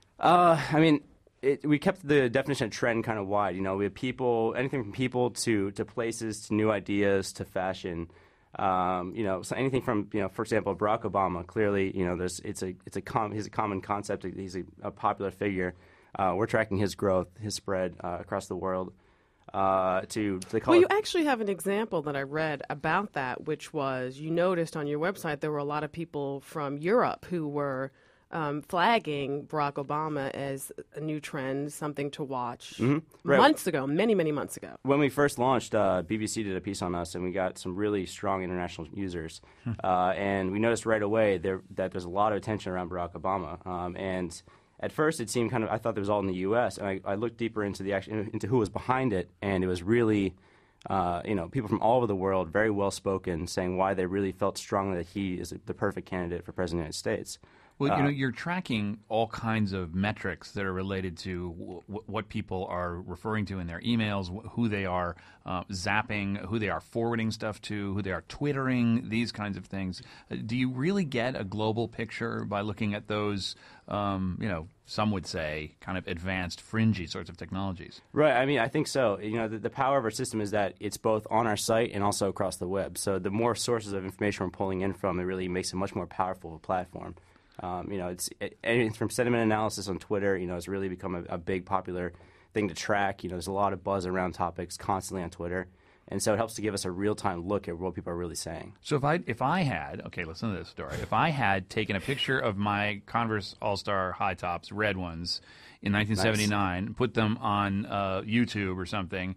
We kept the definition of trend kind of wide. You know, we have people, anything from people to places to new ideas to fashion. So anything from, for example, Barack Obama. Clearly, he's a common concept. He's a popular figure. We're tracking his growth, his spread across the world. Well, you actually have an example that I read about that, which was you noticed on your website there were a lot of people from Europe who were flagging Barack Obama as a new trend, something to watch months ago, many months ago. When we first launched, BBC did a piece on us, and we got some really strong international users. And we noticed right away that there's a lot of attention around Barack Obama. And at first, it seemed I thought it was all in the U.S., and I looked deeper into into who was behind it, and it was really people from all over the world, very well spoken, saying why they really felt strongly that he is the perfect candidate for President of the United States. Well, you're tracking all kinds of metrics that are related to what people are referring to in their emails, who they are zapping, who they are forwarding stuff to, who they are twittering, these kinds of things. Do you really get a global picture by looking at those, some would say, kind of advanced, fringy sorts of technologies? Right. I mean, I think so. The power of our system is that it's both on our site and also across the web. So the more sources of information we're pulling in from, it really makes it much more powerful of a platform. It's anything from sentiment analysis on Twitter. It's really become a big popular thing to track. There's a lot of buzz around topics constantly on Twitter, and so it helps to give us a real-time look at what people are really saying. So if I had, okay, listen to this story. If I had taken a picture of my Converse All-Star high tops, red ones, in 1979, put them on YouTube or something,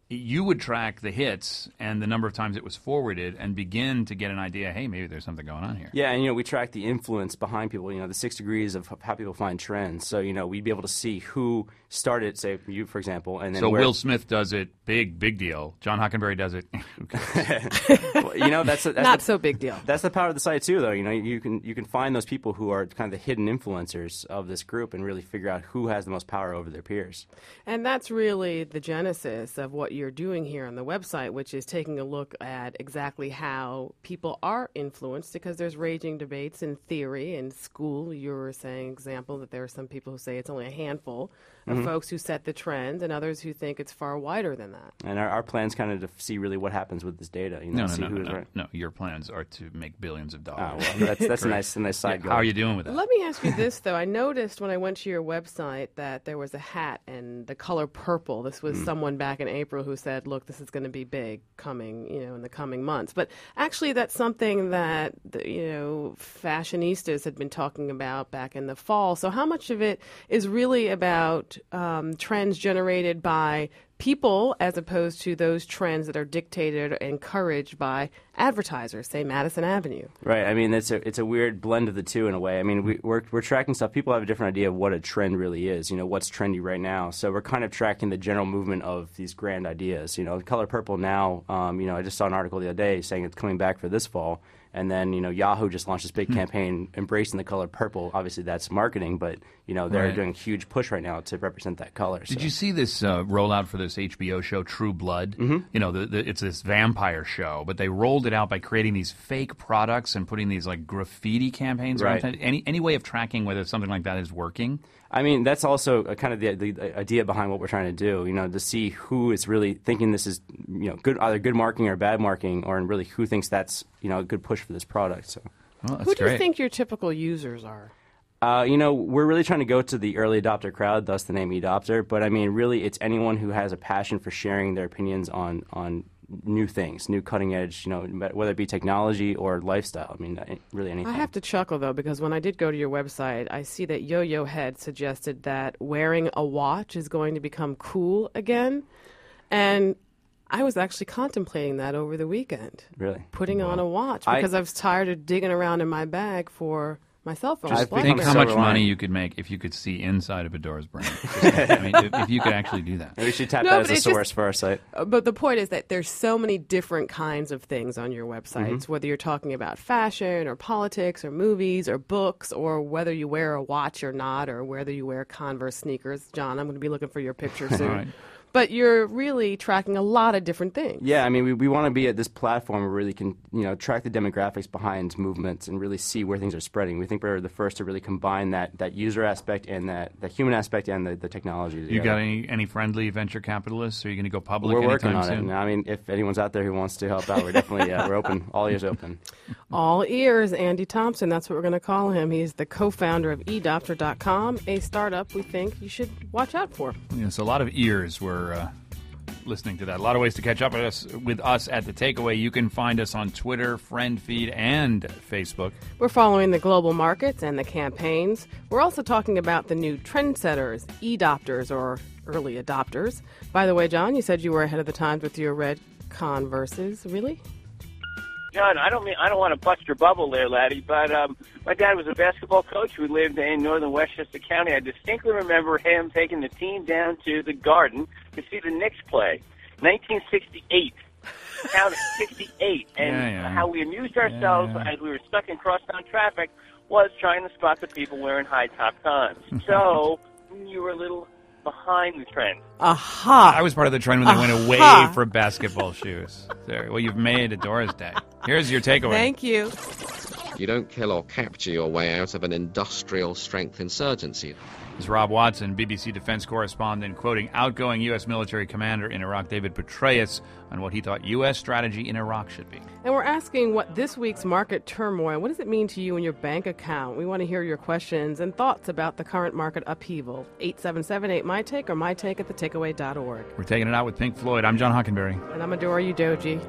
you would track the hits and the number of times it was forwarded and begin to get an idea, hey, maybe there's something going on here. Yeah, and we track the influence behind people, the 6 degrees of how people find trends. So, we'd be able to see who started, say, you, for example. And then so Will Smith does it, big deal. John Hockenberry does it. Well, that's not so big deal. That's the power of the site, too, though. You can find those people who are kind of the hidden influencers of this group and really figure out who has the most power over their peers. And that's really the genesis of what you're doing here on the website, which is taking a look at exactly how people are influenced, because there's raging debates in theory. In school, you were saying, example, that there are some people who say it's only a handful of folks who set the trend, and others who think it's far wider than that. And our plan's kind of to see really what happens with this data. No. Your plans are to make billions of dollars. Oh, well, that's a nice side goal. How are you doing with that? Let me ask you this, though. I noticed when I went to your website that there was a hat and the color purple. This was someone back in April who said, look, this is going to be big coming, in the coming months. But actually, that's something that, fashionistas had been talking about back in the fall. So how much of it is really about trends generated by people as opposed to those trends that are dictated or encouraged by advertisers, say Madison Avenue? Right. I mean, it's a weird blend of the two in a way. I mean, we're tracking stuff. People have a different idea of what a trend really is, what's trendy right now. So we're kind of tracking the general movement of these grand ideas. Color purple now, I just saw an article the other day saying it's coming back for this fall. And then, Yahoo just launched this big campaign embracing the color purple. Obviously, that's marketing, but, they're doing a huge push right now to represent that color. Did you see this rollout for this HBO show, True Blood? Mm-hmm. It's this vampire show, but they rolled it out by creating these fake products and putting these, graffiti campaigns around it. Any way of tracking whether something like that is working? I mean, that's also kind of the idea behind what we're trying to do, to see who is really thinking this is, either good marketing or bad marketing, or really who thinks that's, a good push for this product. So, who do you think your typical users are? We're really trying to go to the early adopter crowd, thus the name eDopter. But, I mean, really, it's anyone who has a passion for sharing their opinions on new things, new cutting edge, whether it be technology or lifestyle. I mean, really anything. I have to chuckle, though, because when I did go to your website, I see that Yo-Yo Head suggested that wearing a watch is going to become cool again. And I was actually contemplating that over the weekend. Really? Putting on a watch, because I was tired of digging around in my bag for my cell phone. Just think how much money you could make if you could see inside of Adora's brain. If you could actually do that. Maybe we should tap that as a source for our site. But the point is that there's so many different kinds of things on your websites, whether you're talking about fashion or politics or movies or books, or whether you wear a watch or not, or whether you wear Converse sneakers. John, I'm going to be looking for your picture soon. Right. But you're really tracking a lot of different things. Yeah, I mean, we want to be at this platform where we really can, track the demographics behind movements and really see where things are spreading. We think we're the first to really combine that user aspect and that human aspect and the technology together. You got any friendly venture capitalists? Are you going to go public We're working anytime on soon? it. I mean, if anyone's out there who wants to help out, we're definitely we're open. All ears open. All ears. Andy Thompson, that's what we're going to call him. He's the co-founder of eDopter.com, a startup we think you should watch out for. Yeah, so a lot of ears were listening to that. A lot of ways to catch up with us at The Takeaway. You can find us on Twitter, Friend Feed, and Facebook. We're following the global markets and the campaigns. We're also talking about the new trendsetters, eDopters, or early adopters. By the way, John, you said you were ahead of the times with your red Converses. Really? John, I don't want to bust your bubble there, laddie, but my dad was a basketball coach who lived in northern Westchester County. I distinctly remember him taking the team down to the Garden to see the Knicks play. 1968. Count it, 68. And how we amused ourselves as we were stuck in crosstown traffic was trying to spot the people wearing high-top cons. So you were a little behind the trend. Aha! I was part of the trend when they went away from basketball shoes. There. Well, you've made Adora's day. Here's your takeaway. Thank you. You don't kill or capture your way out of an industrial-strength insurgency. This is Rob Watson, BBC defense correspondent, quoting outgoing U.S. military commander in Iraq, David Petraeus, on what he thought U.S. strategy in Iraq should be. And we're asking what this week's market turmoil, what does it mean to you in your bank account? We want to hear your questions and thoughts about the current market upheaval. 877-8MyTake or MyTake at thetakeaway.org. We're taking it out with Pink Floyd. I'm John Hockenberry. And I'm Adora Udoji.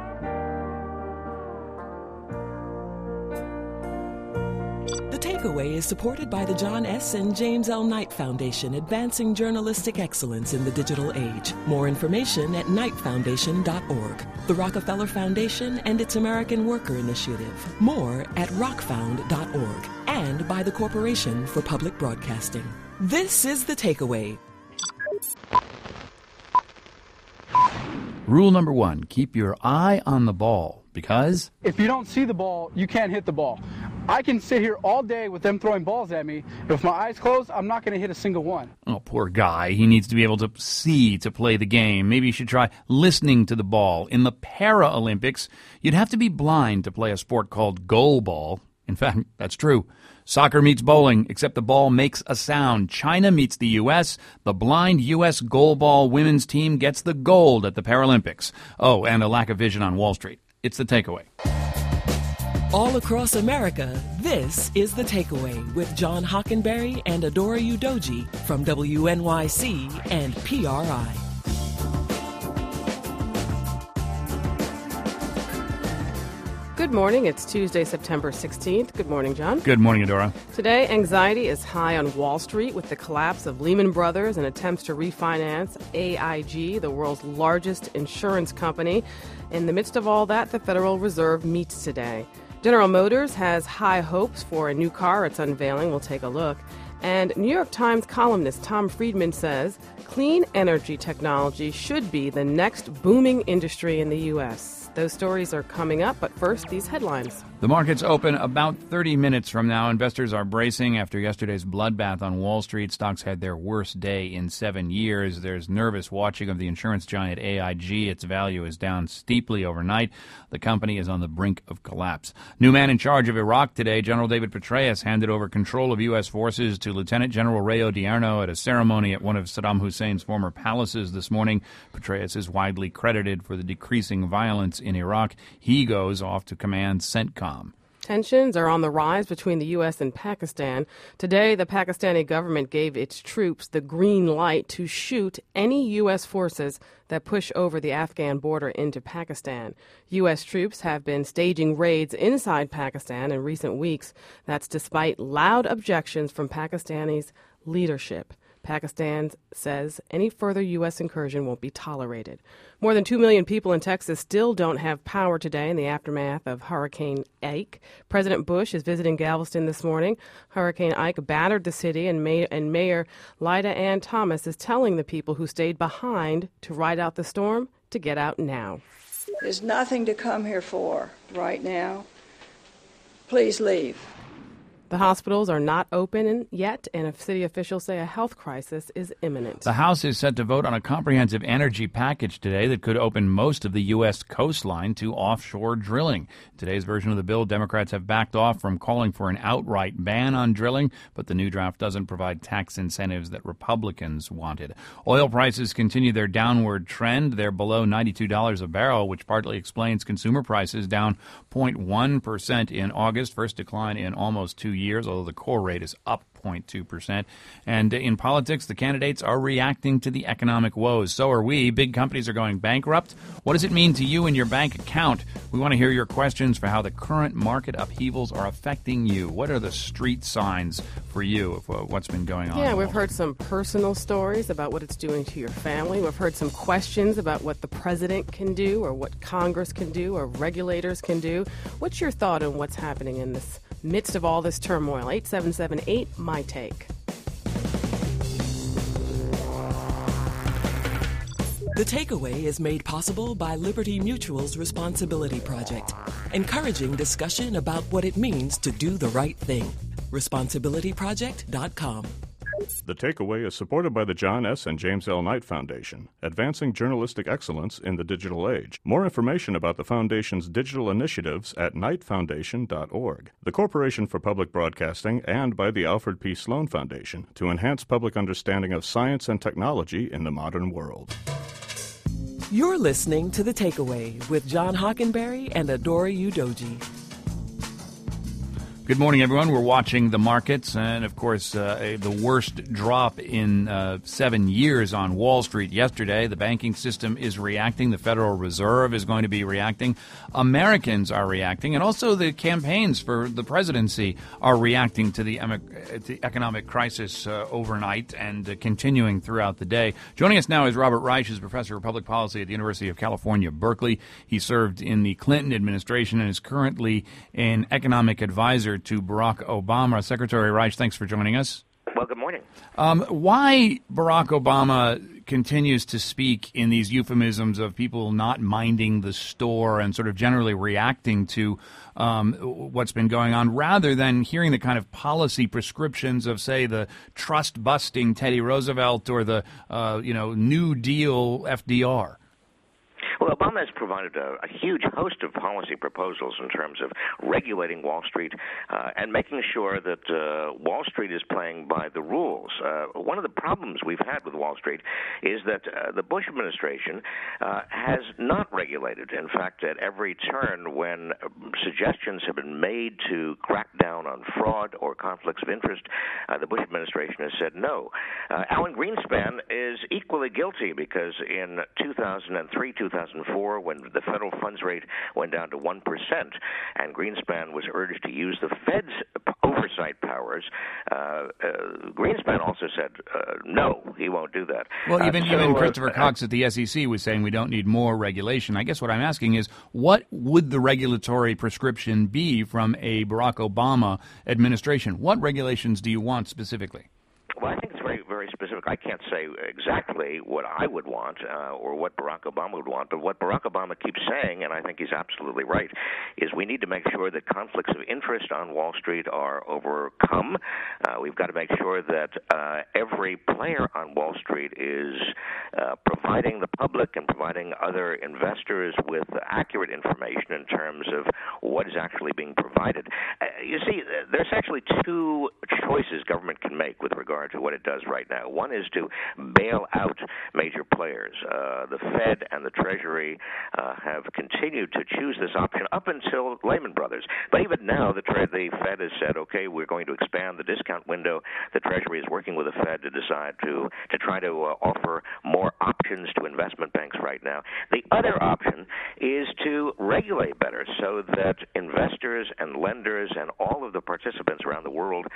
The Takeaway is supported by the John S. and James L. Knight Foundation, advancing journalistic excellence in the digital age. More information at knightfoundation.org. The Rockefeller Foundation and its American Worker Initiative. More at rockfound.org. And by the Corporation for Public Broadcasting. This is The Takeaway. Rule number 1, keep your eye on the ball, because if you don't see the ball, you can't hit the ball. I can sit here all day with them throwing balls at me. If my eyes closed, I'm not going to hit a single one. Oh, poor guy. He needs to be able to see to play the game. Maybe you should try listening to the ball. In the Paralympics, you'd have to be blind to play a sport called goalball. In fact, that's true. Soccer meets bowling, except the ball makes a sound. China meets the U.S. The blind U.S. goalball women's team gets the gold at the Paralympics. Oh, and a lack of vision on Wall Street. It's The Takeaway. All across America, this is The Takeaway with John Hockenberry and Adora Udoji from WNYC and PRI. Good morning. It's Tuesday, September 16th. Good morning, John. Good morning, Adora. Today, anxiety is high on Wall Street with the collapse of Lehman Brothers and attempts to refinance AIG, the world's largest insurance company. In the midst of all that, the Federal Reserve meets today. General Motors has high hopes for a new car it's unveiling. We'll take a look. And New York Times columnist Tom Friedman says clean energy technology should be the next booming industry in the U.S. Those stories are coming up, but first, these headlines. The markets open about 30 minutes from now. Investors are bracing after yesterday's bloodbath on Wall Street. Stocks had their worst day in 7 years. There's nervous watching of the insurance giant AIG. Its value is down steeply overnight. The company is on the brink of collapse. New man in charge of Iraq today, General David Petraeus, handed over control of U.S. forces to Lieutenant General Ray Odierno at a ceremony at one of Saddam Hussein's former palaces this morning. Petraeus is widely credited for the decreasing violence in Iraq. He goes off to command CENTCOM. Tensions are on the rise between the U.S. and Pakistan. Today, the Pakistani government gave its troops the green light to shoot any U.S. forces that push over the Afghan border into Pakistan. U.S. troops have been staging raids inside Pakistan in recent weeks. That's despite loud objections from Pakistani's leadership. Pakistan says any further U.S. incursion won't be tolerated. More than 2 million people in Texas still don't have power today in the aftermath of Hurricane Ike. President Bush is visiting Galveston this morning. Hurricane Ike battered the city, and Mayor Lyda Ann Thomas is telling the people who stayed behind to ride out the storm to get out now. There's nothing to come here for right now. Please leave. The hospitals are not open yet, and city officials say a health crisis is imminent. The House is set to vote on a comprehensive energy package today that could open most of the U.S. coastline to offshore drilling. Today's version of the bill, Democrats have backed off from calling for an outright ban on drilling, but the new draft doesn't provide tax incentives that Republicans wanted. Oil prices continue their downward trend. They're below $92 a barrel, which partly explains consumer prices down 0.1% in August, first decline in almost 2 years, although the core rate is up 0.2%. And in politics, the candidates are reacting to the economic woes. So are we. Big companies are going bankrupt. What does it mean to you and your bank account? We want to hear your questions for how the current market upheavals are affecting you. What are the street signs for you of what's been going on? Yeah, we've heard some personal stories about what it's doing to your family. We've heard some questions about what the president can do or what Congress can do or regulators can do. What's your thought on what's happening in this midst of all this turmoil? 877-8-MY-TAKE. The Takeaway is made possible by Liberty Mutual's Responsibility Project, encouraging discussion about what it means to do the right thing. ResponsibilityProject.com. The Takeaway is supported by the John S. and James L. Knight Foundation, advancing journalistic excellence in the digital age. More information about the Foundation's digital initiatives at knightfoundation.org. The Corporation for Public Broadcasting, and by the Alfred P. Sloan Foundation to enhance public understanding of science and technology in the modern world. You're listening to The Takeaway with John Hockenberry and Adora Udoji. Good morning, everyone. We're watching the markets and, of course, the worst drop in 7 years on Wall Street yesterday. The banking system is reacting. The Federal Reserve is going to be reacting. Americans are reacting. And also the campaigns for the presidency are reacting to the economic crisis overnight and continuing throughout the day. Joining us now is Robert Reich, who's professor of public policy at the University of California, Berkeley. He served in the Clinton administration and is currently an economic advisor to Barack Obama. Secretary Reich, thanks for joining us. Well, good morning. Why Barack Obama continues to speak in these euphemisms of people not minding the store and sort of generally reacting to what's been going on, rather than hearing the kind of policy prescriptions of, say, the trust-busting Teddy Roosevelt or the New Deal FDR? Well, Obama has provided a huge host of policy proposals in terms of regulating Wall Street and making sure that Wall Street is playing by the rules. One of the problems we've had with Wall Street is that the Bush administration has not regulated. In fact, at every turn when suggestions have been made to crack down on fraud or conflicts of interest, the Bush administration has said no. Alan Greenspan is equally guilty because in 2003, 2004, when the federal funds rate went down to 1%, and Greenspan was urged to use the Fed's oversight powers, Greenspan also said no, he won't do that. Well, even Christopher Cox at the SEC was saying we don't need more regulation. I guess what I'm asking is, what would the regulatory prescription be from a Barack Obama administration? What regulations do you want specifically? Well, I think it's very, very specific. I can't say exactly what I would want or what Barack Obama would want, but what Barack Obama keeps saying, and I think he's absolutely right, is we need to make sure that conflicts of interest on Wall Street are overcome. We've got to make sure that every player on Wall Street is providing the public and providing other investors with accurate information in terms of what is actually being provided. You see, there's actually two choices government can make with regard to what it does right now. One is to bail out major players. The Fed and the Treasury have continued to choose this option up until Lehman Brothers. But even now, the Fed has said, okay, we're going to expand the discount window. The Treasury is working with the Fed to decide to try to offer more options to investment banks right now. The other option is to regulate better so that investors and lenders and all of the participants around the world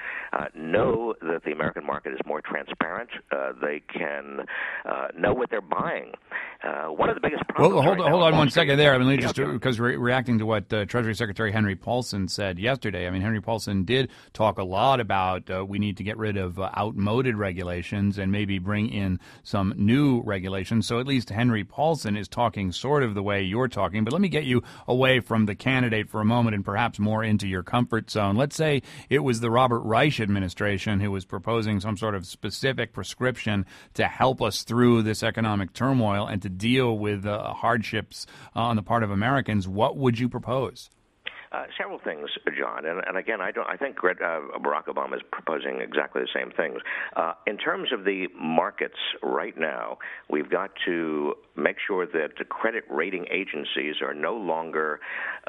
know that the American market is more transparent. They can know what they're buying. One of the biggest problems. Well, hold on 1 second there. I mean, just because reacting to what Treasury Secretary Henry Paulson said yesterday. I mean, Henry Paulson did talk a lot about we need to get rid of outmoded regulations and maybe bring in some new regulations. So at least Henry Paulson is talking sort of the way you're talking. But let me get you away from the candidate for a moment and perhaps more into your comfort zone. Let's say it was the Robert Reich administration who was proposing some sort of specific prescription to help us through this economic turmoil and to deal with hardships on the part of Americans. What would you propose? Several things, John, and again, I think Barack Obama is proposing exactly the same things. In terms of the markets right now, we've got to make sure that the credit rating agencies are no longer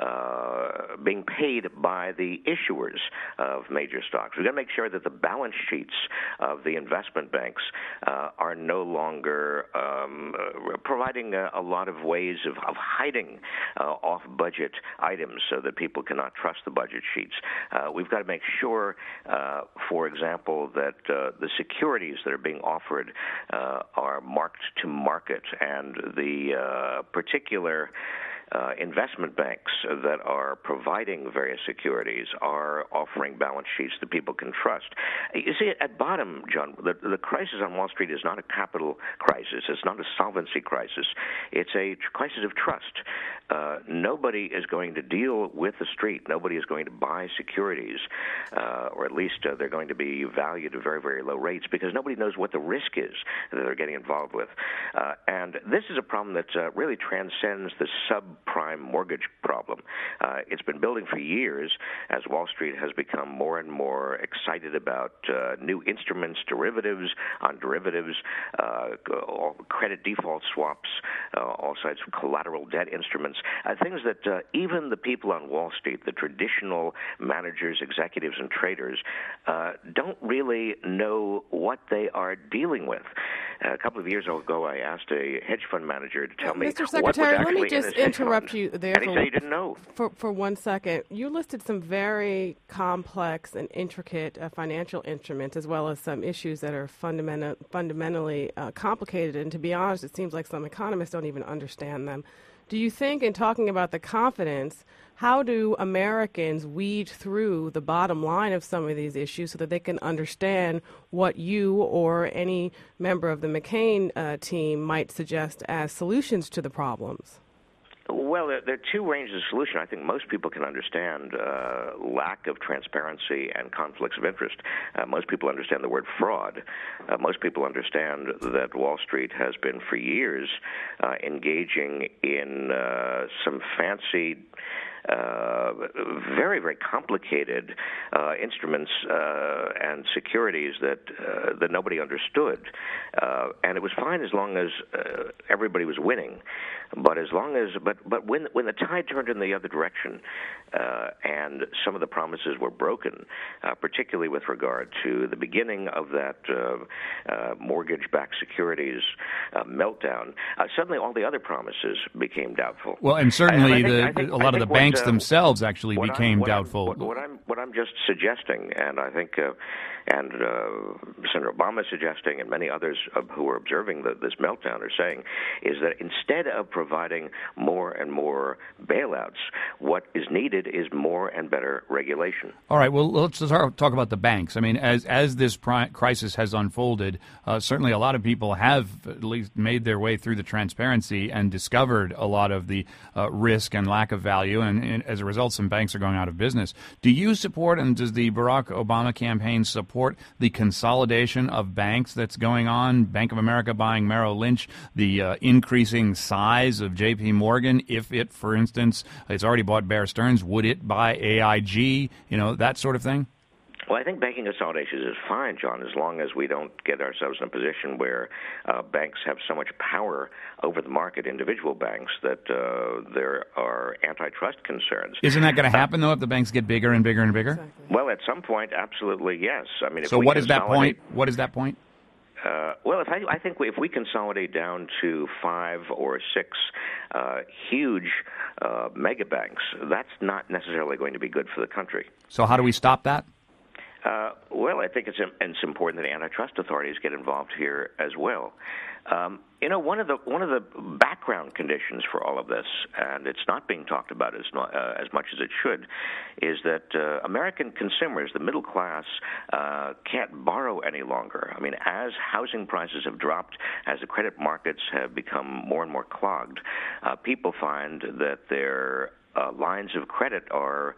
being paid by the issuers of major stocks. We've got to make sure that the balance sheets of the investment banks are no longer providing a lot of ways of hiding off-budget items so that people cannot trust the budget sheets. We've got to make sure, for example, that the securities that are being offered are marked to market, and the particular investment banks that are providing various securities are offering balance sheets that people can trust. You see, at bottom, John, the crisis on Wall Street is not a capital crisis. It's not a solvency crisis. It's a crisis of trust. Nobody is going to deal with the street. Nobody is going to buy securities, or at least they're going to be valued at very, very low rates because nobody knows what the risk is that they're getting involved with. And this is a problem that really transcends the sub subprime mortgage problem. It's been building for years as Wall Street has become more and more excited about new instruments, derivatives on derivatives, credit default swaps, all sorts of collateral debt instruments, things that even the people on Wall Street, the traditional managers, executives, and traders, don't really know what they are dealing with. A couple of years ago, I asked a hedge fund manager to tell me Mr. what Secretary, was let me actually in just his interrupt hedge fund. you there. And he said he didn't know. For 1 second. You listed some very complex and intricate financial instruments as well as some issues that are fundamentally complicated. And to be honest, it seems like some economists don't even understand them. Do you think, in talking about the confidence, how do Americans weed through the bottom line of some of these issues so that they can understand what you or any member of the McCain team might suggest as solutions to the problems? Well, there are two ranges of solution. I think most people can understand lack of transparency and conflicts of interest. Most people understand the word fraud. Most people understand that Wall Street has been for years engaging in some fancy very, very complicated instruments and securities that nobody understood, and it was fine as long as everybody was winning. But when the tide turned in the other direction, and some of the promises were broken, particularly with regard to the beginning of that mortgage-backed securities meltdown, suddenly all the other promises became doubtful. Well, and certainly a lot of the banks themselves actually became doubtful. What I'm just suggesting, and I think, Senator Obama is suggesting, and many others who are observing this meltdown are saying, is that instead of providing more and more bailouts, what is needed is more and better regulation. All right. Well, let's talk about the banks. I mean, as this crisis has unfolded, certainly a lot of people have at least made their way through the transparency and discovered a lot of the risk and lack of value, and as a result, some banks are going out of business. Do you support, and does the Barack Obama campaign support the consolidation of banks that's going on? Bank of America buying Merrill Lynch, the increasing size of J.P. Morgan. If it, for instance, it's already bought Bear Stearns, would it buy AIG? That sort of thing? Well, I think banking consolidation is fine, John, as long as we don't get ourselves in a position where banks have so much power over the market, individual banks, that there are antitrust concerns. Isn't that going to happen, though, if the banks get bigger and bigger and bigger? Exactly. Well, at some point, absolutely, yes. I mean, so what is that point? What is that point? Well, I think if we consolidate down to 5 or 6 huge mega banks, that's not necessarily going to be good for the country. So how do we stop that? Well, I think it's important that antitrust authorities get involved here as well. One of the background conditions for all of this, and it's not being talked about as much as it should, is that American consumers, the middle class, can't borrow any longer. I mean, as housing prices have dropped, as the credit markets have become more and more clogged, people find that their lines of credit are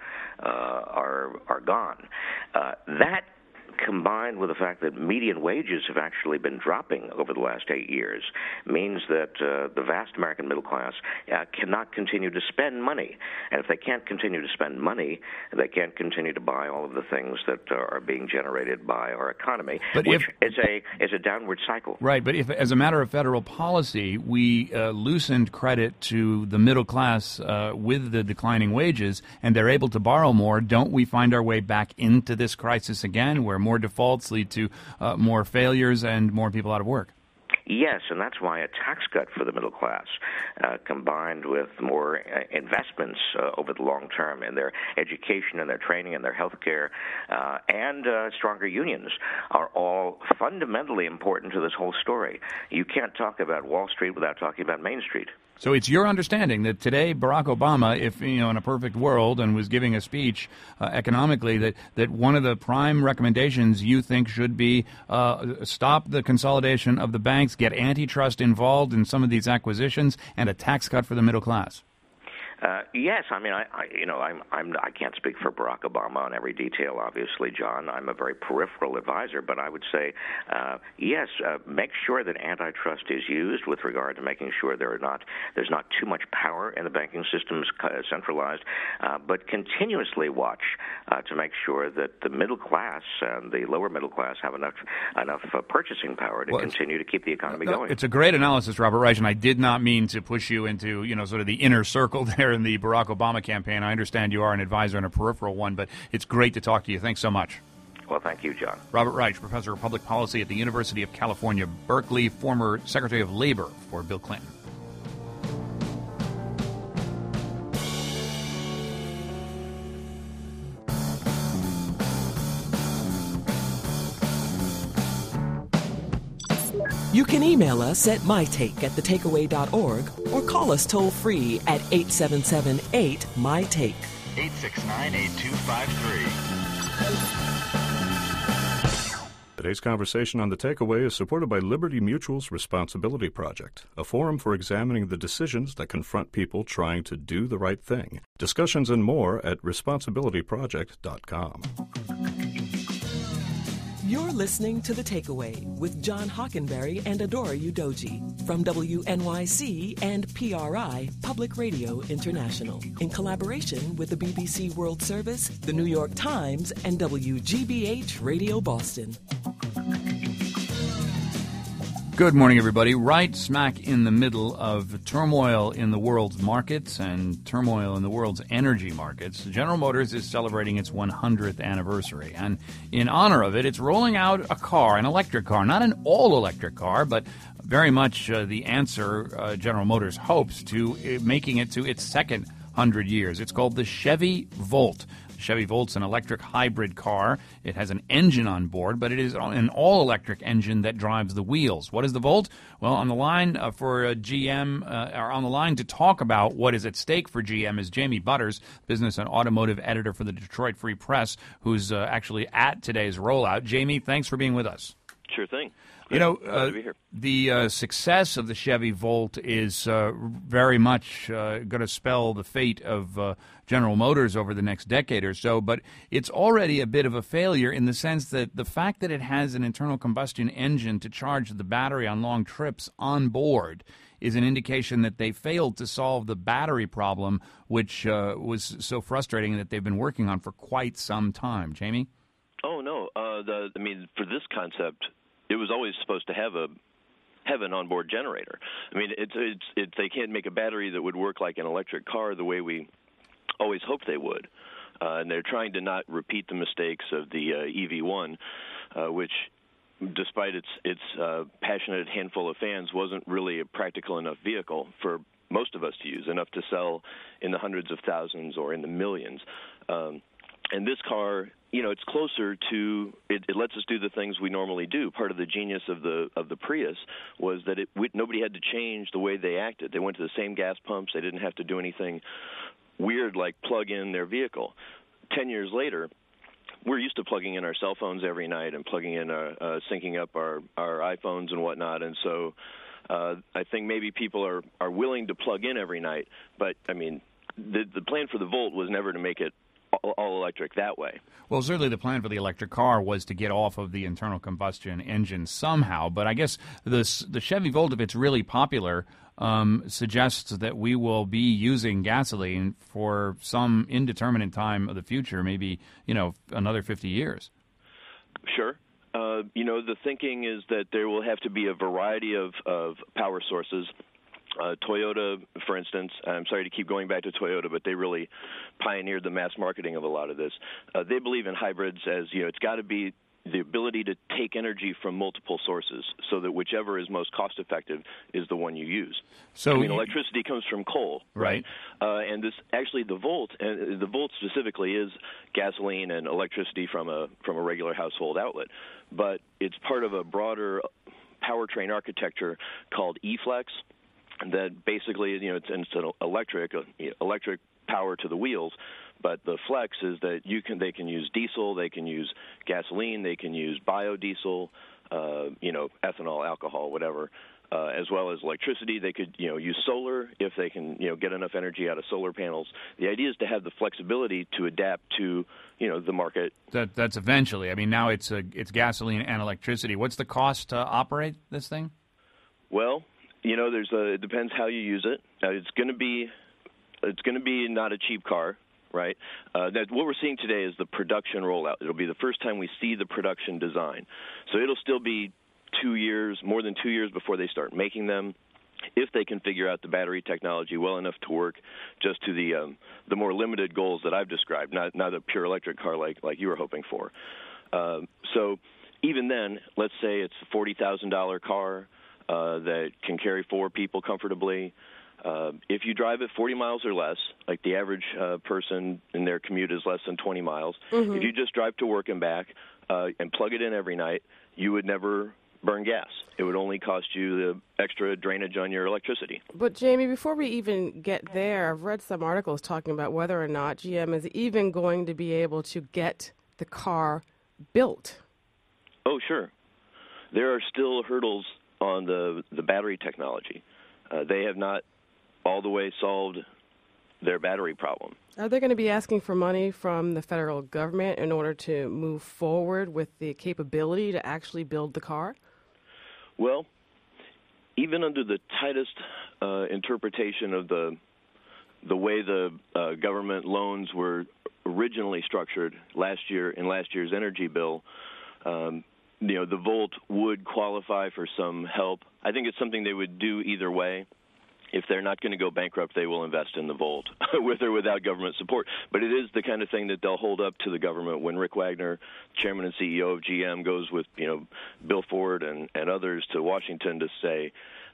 gone. That, combined with the fact that median wages have actually been dropping over the last 8 years, means that the vast American middle class cannot continue to spend money. And if they can't continue to spend money, they can't continue to buy all of the things that are being generated by our economy, which is a downward cycle. Right, but if, as a matter of federal policy, we loosened credit to the middle class with the declining wages, and they're able to borrow more, don't we find our way back into this crisis again, where more defaults lead to more failures and more people out of work? Yes, and that's why a tax cut for the middle class, combined with more investments over the long term in their education and their training and their health care, and stronger unions, are all fundamentally important to this whole story. You can't talk about Wall Street without talking about Main Street. So it's your understanding that today Barack Obama, if in a perfect world and was giving a speech economically, that one of the prime recommendations you think should be stop the consolidation of the banks, get antitrust involved in some of these acquisitions, and a tax cut for the middle class. Yes, I mean, I can't speak for Barack Obama on every detail. Obviously, John, I'm a very peripheral advisor, but I would say, yes, make sure that antitrust is used with regard to making sure there's not too much power in the banking systems centralized, but continuously watch to make sure that the middle class and the lower middle class have enough purchasing power to continue to keep the economy going. It's a great analysis, Robert Reich, and I did not mean to push you into sort of the inner circle there in the Barack Obama campaign. I understand you are an advisor and a peripheral one, but it's great to talk to you. Thanks so much. Well, thank you, John. Robert Reich, professor of public policy at the University of California, Berkeley, former Secretary of Labor for Bill Clinton. You can email us at mytake@thetakeaway.org or call us toll-free at 877-8-MY-TAKE. 869-8253. Today's conversation on The Takeaway is supported by Liberty Mutual's Responsibility Project, a forum for examining the decisions that confront people trying to do the right thing. Discussions and more at responsibilityproject.com. You're listening to The Takeaway with John Hockenberry and Adora Udoji from WNYC and PRI, Public Radio International, in collaboration with the BBC World Service, the New York Times, and WGBH Radio Boston. Good morning, everybody. Right smack in the middle of turmoil in the world's markets and turmoil in the world's energy markets, General Motors is celebrating its 100th anniversary. And in honor of it, it's rolling out a car, an electric car, not an all-electric car, but very much the answer General Motors hopes to making it to its second 100 years. It's called the Chevy Volt. Chevy Volt's an electric hybrid car. It has an engine on board, but it is an all-electric engine that drives the wheels. What is the Volt? Well, on the line for GM, or on the line to talk about what is at stake for GM is Jamie Butters, business and automotive editor for the Detroit Free Press, who's actually at today's rollout. Jamie, thanks for being with us. Sure thing. Glad to be here. The success of the Chevy Volt is very much going to spell the fate of General Motors over the next decade or so, but it's already a bit of a failure in the sense that the fact that it has an internal combustion engine to charge the battery on long trips on board is an indication that they failed to solve the battery problem, which was so frustrating that they've been working on for quite some time. Jamie? Oh, no. For this concept, it was always supposed to have an onboard generator. I mean, they can't make a battery that would work like an electric car the way we always hoped they would. And they're trying to not repeat the mistakes of the EV1, which, despite its passionate handful of fans, wasn't really a practical enough vehicle for most of us to use, enough to sell in the hundreds of thousands or in the millions. And this car, it's closer to it. It lets us do the things we normally do. Part of the genius of the Prius was that nobody had to change the way they acted. They went to the same gas pumps. They didn't have to do anything weird like plug in their vehicle. 10 years later, we're used to plugging in our cell phones every night and plugging in syncing up our iPhones and whatnot. And so I think maybe people are willing to plug in every night. But I mean, the plan for the Volt was never to make it all electric that way. Well, certainly the plan for the electric car was to get off of the internal combustion engine somehow, but I guess the Chevy Volt, if it's really popular, suggests that we will be using gasoline for some indeterminate time of the future, maybe, another 50 years. Sure. The thinking is that there will have to be a variety of power sources. Toyota, for instance, I'm sorry to keep going back to Toyota, but they really pioneered the mass marketing of a lot of this. They believe in hybrids as, it's got to be the ability to take energy from multiple sources so that whichever is most cost-effective is the one you use. So electricity comes from coal, right? And this actually the Volt specifically is gasoline and electricity from a regular household outlet, but it's part of a broader powertrain architecture called eFlex. That basically, it's an electric power to the wheels, but the flex is that they can use diesel, they can use gasoline, they can use biodiesel, ethanol, alcohol, whatever. As well as electricity. They could, use solar if they can, get enough energy out of solar panels. The idea is to have the flexibility to adapt to, the market. That's eventually. I mean, now it's gasoline and electricity. What's the cost to operate this thing? Well, it depends how you use it. It's going to be not a cheap car, right? What we're seeing today is the production rollout. It'll be the first time we see the production design. So it'll still be more than 2 years before they start making them, if they can figure out the battery technology well enough to work just to the more limited goals that I've described, not a pure electric car like you were hoping for. So even then, let's say it's a $40,000 car that can carry 4 people comfortably. If you drive it 40 miles or less, like the average person in their commute is less than 20 miles, if you just drive to work and back and plug it in every night, you would never burn gas. It would only cost you the extra drainage on your electricity. But, Jamie, before we even get there, I've read some articles talking about whether or not GM is even going to be able to get the car built. Oh, sure. There are still hurdles on the battery technology. They have not all the way solved their battery problem. Are they going to be asking for money from the federal government in order to move forward with the capability to actually build the car? Well, even under the tightest interpretation of the way the government loans were originally structured last year's energy bill, the Volt would qualify for some help. I think it's something they would do either way. If they're not going to go bankrupt, they will invest in the Volt, with or without government support. But it is the kind of thing that they'll hold up to the government when Rick Wagner, chairman and CEO of GM, goes with Bill Ford and others to Washington to say,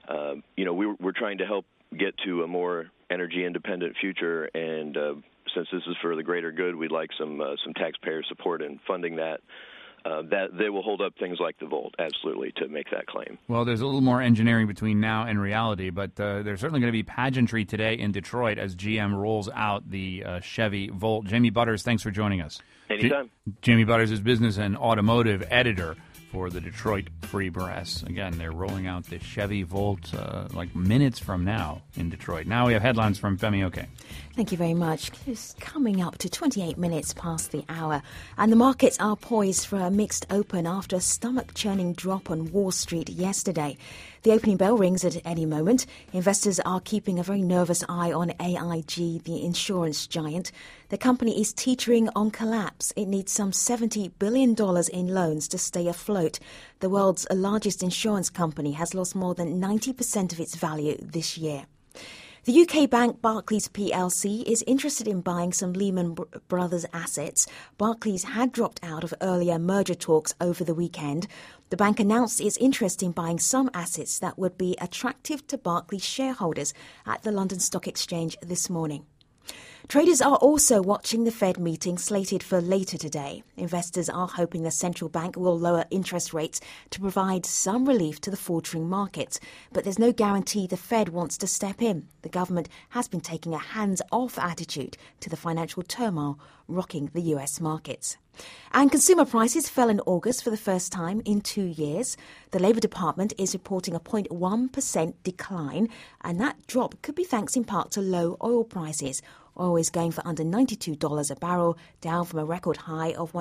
we're trying to help get to a more energy independent future, and since this is for the greater good, we'd like some taxpayer support in funding that. That they will hold up things like the Volt, absolutely, to make that claim. Well, there's a little more engineering between now and reality, but there's certainly going to be pageantry today in Detroit as GM rolls out the Chevy Volt. Jamie Butters, thanks for joining us. Anytime. Jamie Butters is business and automotive editor for the Detroit Free Press. Again, they're rolling out the Chevy Volt like minutes from now in Detroit. Now we have headlines from Femi Oke. Thank you very much. It's coming up to 28 minutes past the hour, and the markets are poised for a mixed open after a stomach-churning drop on Wall Street yesterday. The opening bell rings at any moment. Investors are keeping a very nervous eye on AIG, the insurance giant. The company is teetering on collapse. It needs some $70 billion in loans to stay afloat. The world's largest insurance company has lost more than 90% of its value this year. The UK bank Barclays plc is interested in buying some Lehman Brothers assets. Barclays had dropped out of earlier merger talks over the weekend. The bank announced its interest in buying some assets that would be attractive to Barclays shareholders at the London Stock Exchange this morning. Traders are also watching the Fed meeting slated for later today. Investors are hoping the central bank will lower interest rates to provide some relief to the faltering markets. But there's no guarantee the Fed wants to step in. The government has been taking a hands-off attitude to the financial turmoil rocking the US markets. And consumer prices fell in August for the first time in 2 years. The Labour Department is reporting a 0.1% decline, and that drop could be thanks in part to low oil prices. Oil is going for under $92 a barrel, down from a record high of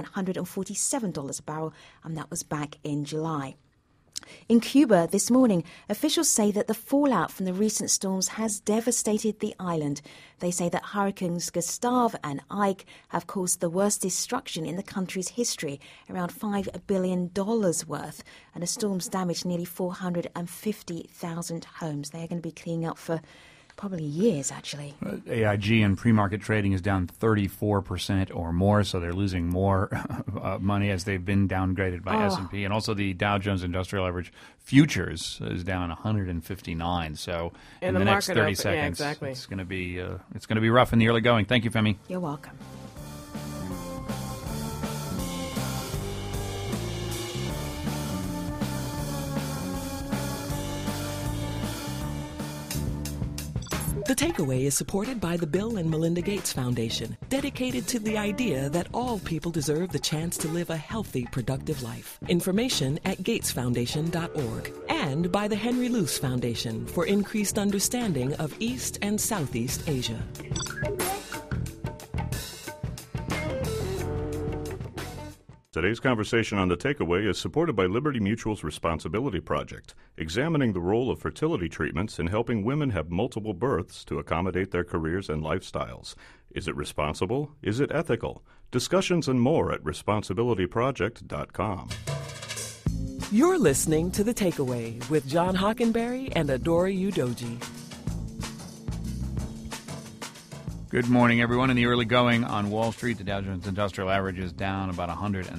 $147 a barrel, and that was back in July. In Cuba this morning, officials say that the fallout from the recent storms has devastated the island. They say that Hurricanes Gustav and Ike have caused the worst destruction in the country's history, around $5 billion worth, and the storms damaged nearly 450,000 homes. They are going to be cleaning up for probably years, actually. AIG and pre-market trading is down 34% or more, so they're losing more money as they've been downgraded by S&P. And also the Dow Jones Industrial Average Futures is down 159. So in the next 30 seconds, it's going to be rough in the early going. Thank you, Femi. You're welcome. The Takeaway is supported by the Bill and Melinda Gates Foundation, dedicated to the idea that all people deserve the chance to live a healthy, productive life. Information at gatesfoundation.org. And by the Henry Luce Foundation for increased understanding of East and Southeast Asia. Today's conversation on The Takeaway is supported by Liberty Mutual's Responsibility Project, examining the role of fertility treatments in helping women have multiple births to accommodate their careers and lifestyles. Is it responsible? Is it ethical? Discussions and more at responsibilityproject.com. You're listening to The Takeaway with John Hockenberry and Adora Udoji. Good morning, everyone. In the early going on Wall Street, the Dow Jones Industrial Average is down about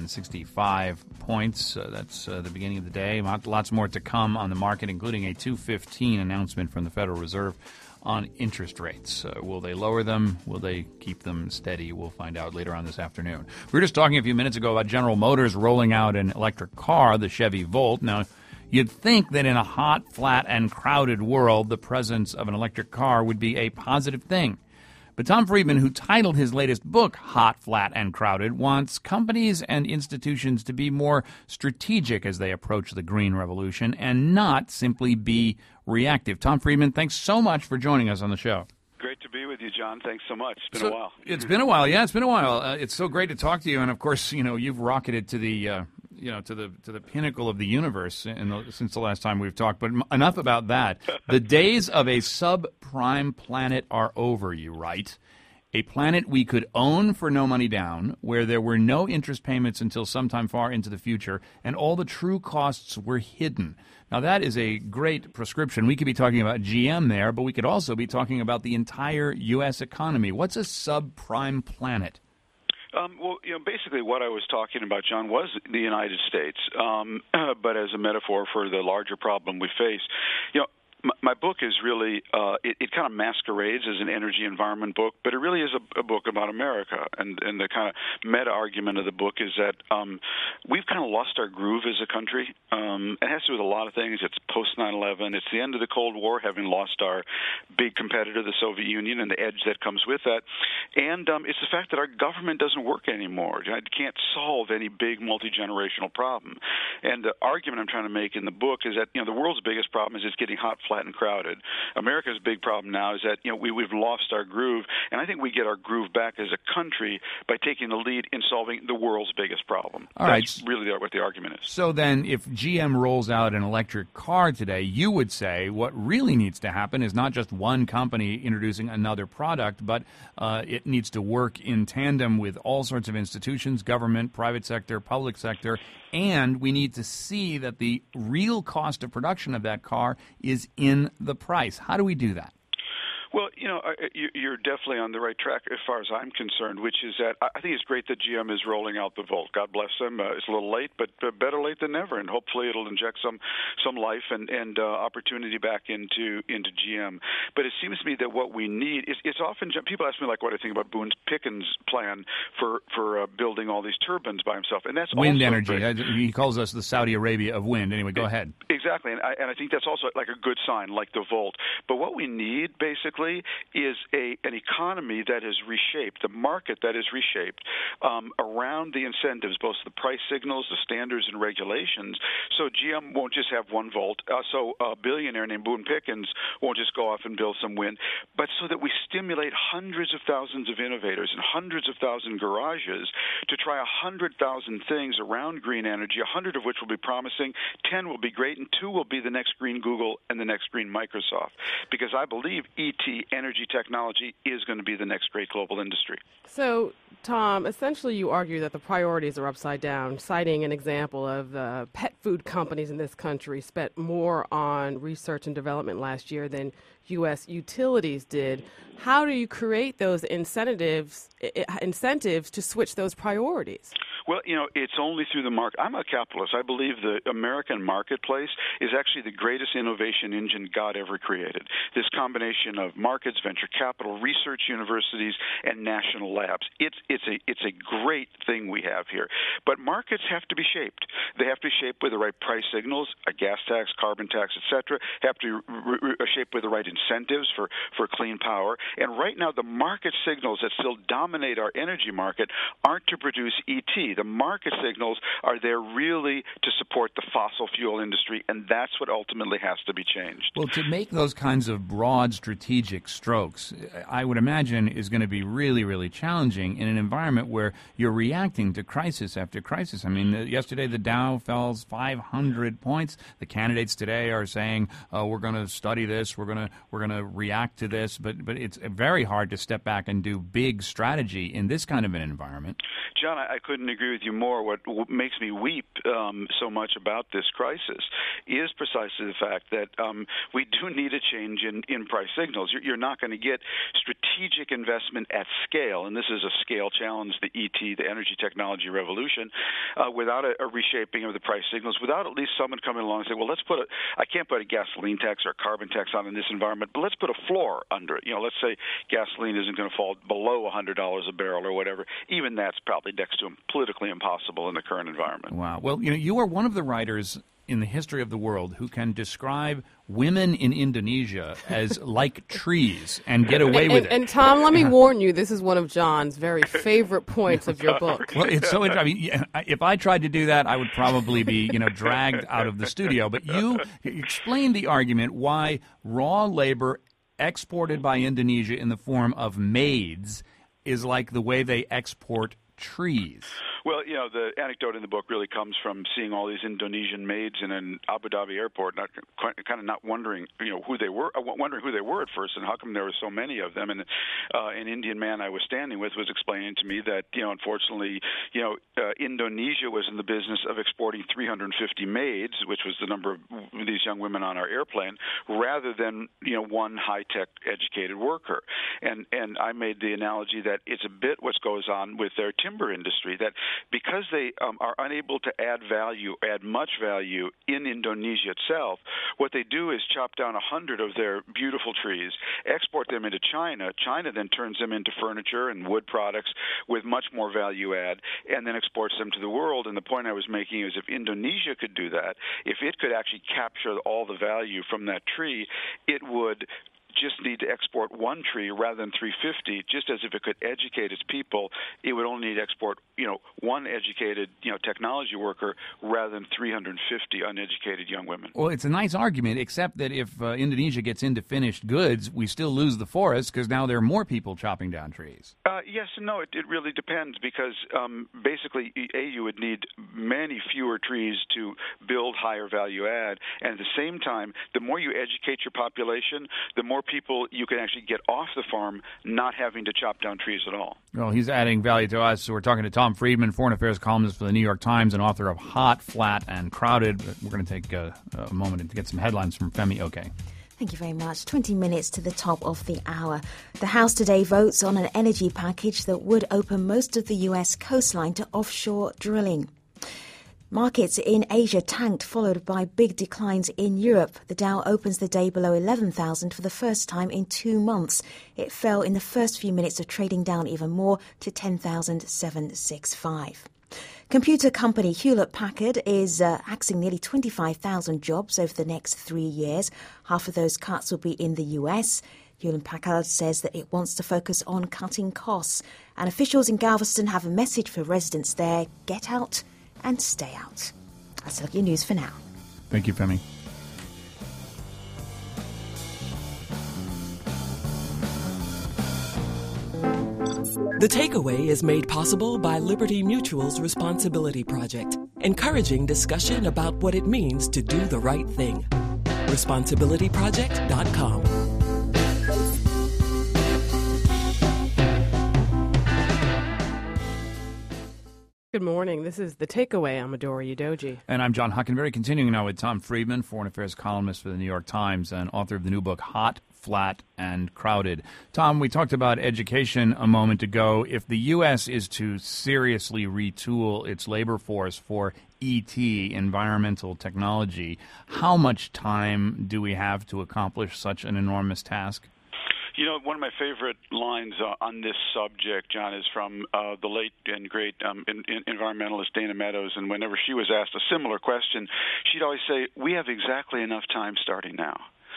165 points. That's the beginning of the day. Lots more to come on the market, including a 2:15 announcement from the Federal Reserve on interest rates. Will they lower them? Will they keep them steady? We'll find out later on this afternoon. We were just talking a few minutes ago about General Motors rolling out an electric car, the Chevy Volt. Now, you'd think that in a hot, flat, and crowded world, the presence of an electric car would be a positive thing. But Tom Friedman, who titled his latest book, Hot, Flat, and Crowded, wants companies and institutions to be more strategic as they approach the green revolution and not simply be reactive. Tom Friedman, thanks so much for joining us on the show. Great to be with you, John. Thanks so much. It's been a while. It's been a while. Yeah, it's been a while. It's so great to talk to you. And, of course, you've rocketed to the to the pinnacle of the universe since the last time we've talked. But enough about that. The days of a subprime planet are over, you write. A planet we could own for no money down, where there were no interest payments until sometime far into the future, and all the true costs were hidden. Now, that is a great prescription. We could be talking about GM there, but we could also be talking about the entire U.S. economy. What's a subprime planet? Well, basically what I was talking about, John, was the United States, but as a metaphor for the larger problem we face. My book is really, it kind of masquerades as an energy environment book, but it really is a book about America. And the kind of meta-argument of the book is that we've kind of lost our groove as a country. It has to do with a lot of things. It's post-9/11. It's the end of the Cold War, having lost our big competitor, the Soviet Union, and the edge that comes with that. And it's the fact that our government doesn't work anymore. It can't solve any big multi-generational problem. And the argument I'm trying to make in the book is that, the world's biggest problem is it's getting hot, flat, and crowded. America's big problem now is that we've lost our groove, and I think we get our groove back as a country by taking the lead in solving the world's biggest problem. That's really what the argument is. So then, if GM rolls out an electric car today, you would say what really needs to happen is not just one company introducing another product, but it needs to work in tandem with all sorts of institutions, government, private sector, public sector, and we need to see that the real cost of production of that car is in the price. How do we do that? Well, you're definitely on the right track as far as I'm concerned, which is that I think it's great that GM is rolling out the Volt. God bless them. It's a little late, but better late than never, and hopefully it'll inject some life and opportunity back into GM. But it seems to me that what we need is it's often people ask me what I think about Boone Pickens' plan for building all these turbines by himself, and that's wind also energy. great. He calls us the Saudi Arabia of wind. Anyway, go ahead. Exactly, and I think that's also like a good sign, like the Volt. But what we need basically is an economy that is reshaped, the market that is reshaped around the incentives, both the price signals, the standards, and regulations. So GM won't just have one Volt. So a billionaire named Boone Pickens won't just go off and build some wind, but so that we stimulate hundreds of thousands of innovators and hundreds of thousand garages to try 100,000 things around green energy, 100 of which will be promising, 10 will be great, and 2 will be the next green Google and the next green Microsoft. Because I believe energy technology is going to be the next great global industry. So, Tom, essentially you argue that the priorities are upside down, citing an example of the pet food companies in this country spent more on research and development last year than U.S. utilities did. How do you create those incentives to switch those priorities? Well, it's only through the market. I'm a capitalist. I believe the American marketplace is actually the greatest innovation engine God ever created. This combination of markets, venture capital, research universities, and national labs. It's a great thing we have here. But markets have to be shaped. They have to be shaped with the right price signals, a gas tax, carbon tax, etc. Have to be shaped with the right incentives for clean power. And right now, the market signals that still dominate our energy market aren't to produce ET. The market signals are there really to support the fossil fuel industry, and that's what ultimately has to be changed. Well, to make those kinds of broad strategic strokes, I would imagine is going to be really, really challenging in an environment where you're reacting to crisis after crisis. I mean, yesterday the Dow fell 500 points. The candidates today are saying, we're going to study this, we're going to react to this, but it's very hard to step back and do big strategy in this kind of an environment. John, I couldn't agree with you more. What makes me weep so much about this crisis is precisely the fact that we do need a change in price signals. You're not going to get strategic investment at scale, and this is a scale challenge, the ET, the energy technology revolution, without a reshaping of the price signals, without at least someone coming along and saying, well, I can't put a gasoline tax or a carbon tax on in this environment, but let's put a floor under it. Let's say gasoline isn't going to fall below $100 a barrel or whatever. Even that's probably next to politically impossible in the current environment. Wow. Well, you are one of the writers in the history of the world who can describe women in Indonesia as like trees and get away with it. And Tom, let me warn you, this is one of John's very favorite points of your book. Well, it's so interesting. I mean, if I tried to do that, I would probably be, dragged out of the studio. But you explained the argument why raw labor exported by Indonesia in the form of maids is like the way they export trees. Well, the anecdote in the book really comes from seeing all these Indonesian maids in an Abu Dhabi airport, not wondering, who they were, wondering who they were at first, and how come there were so many of them. And an Indian man I was standing with was explaining to me that, unfortunately, Indonesia was in the business of exporting 350 maids, which was the number of these young women on our airplane, rather than one high-tech educated worker. And I made the analogy that it's a bit what goes on with their timber industry, that because they are unable to add much value in Indonesia itself, what they do is chop down 100 of their beautiful trees, export them into China. China then turns them into furniture and wood products with much more value add, and then exports them to the world. And the point I was making is if Indonesia could do that, if it could actually capture all the value from that tree, it would just need to export one tree rather than 350, just as if it could educate its people, it would only need to export, one educated, technology worker rather than 350 uneducated young women. Well, it's a nice argument, except that if Indonesia gets into finished goods, we still lose the forest because now there are more people chopping down trees. Yes and no. It really depends because basically, you would need many fewer trees to build higher value add, and at the same time, the more you educate your population, the more people you can actually get off the farm not having to chop down trees at all. Well, he's adding value to us. So we're talking to Tom Friedman, foreign affairs columnist for the New York Times and author of Hot, Flat, and Crowded. We're going to take a moment to get some headlines from Femi Oke. Thank you very much. 20 minutes to the top of the hour. The House today votes on an energy package that would open most of the U.S. coastline to offshore drilling. Markets in Asia tanked, followed by big declines in Europe. The Dow opens the day below 11,000 for the first time in 2 months. It fell in the first few minutes of trading down even more to 10,765. Computer company Hewlett-Packard is axing nearly 25,000 jobs over the next 3 years. Half of those cuts will be in the U.S. Hewlett-Packard says that it wants to focus on cutting costs. And officials in Galveston have a message for residents there: get out and stay out. That's your news for now. Thank you, Femi. The Takeaway is made possible by Liberty Mutual's Responsibility Project, encouraging discussion about what it means to do the right thing. ResponsibilityProject.com. Good morning. This is The Takeaway. I'm Adora Udoji. And I'm John Hockenberry, continuing now with Tom Friedman, foreign affairs columnist for the New York Times and author of the new book, Hot, Flat, and Crowded. Tom, we talked about education a moment ago. If the U.S. is to seriously retool its labor force for ET, environmental technology, how much time do we have to accomplish such an enormous task? You know, one of my favorite lines on this subject, John, is from the late and great environmentalist Dana Meadows. And whenever she was asked a similar question, she'd always say, "We have exactly enough time starting now."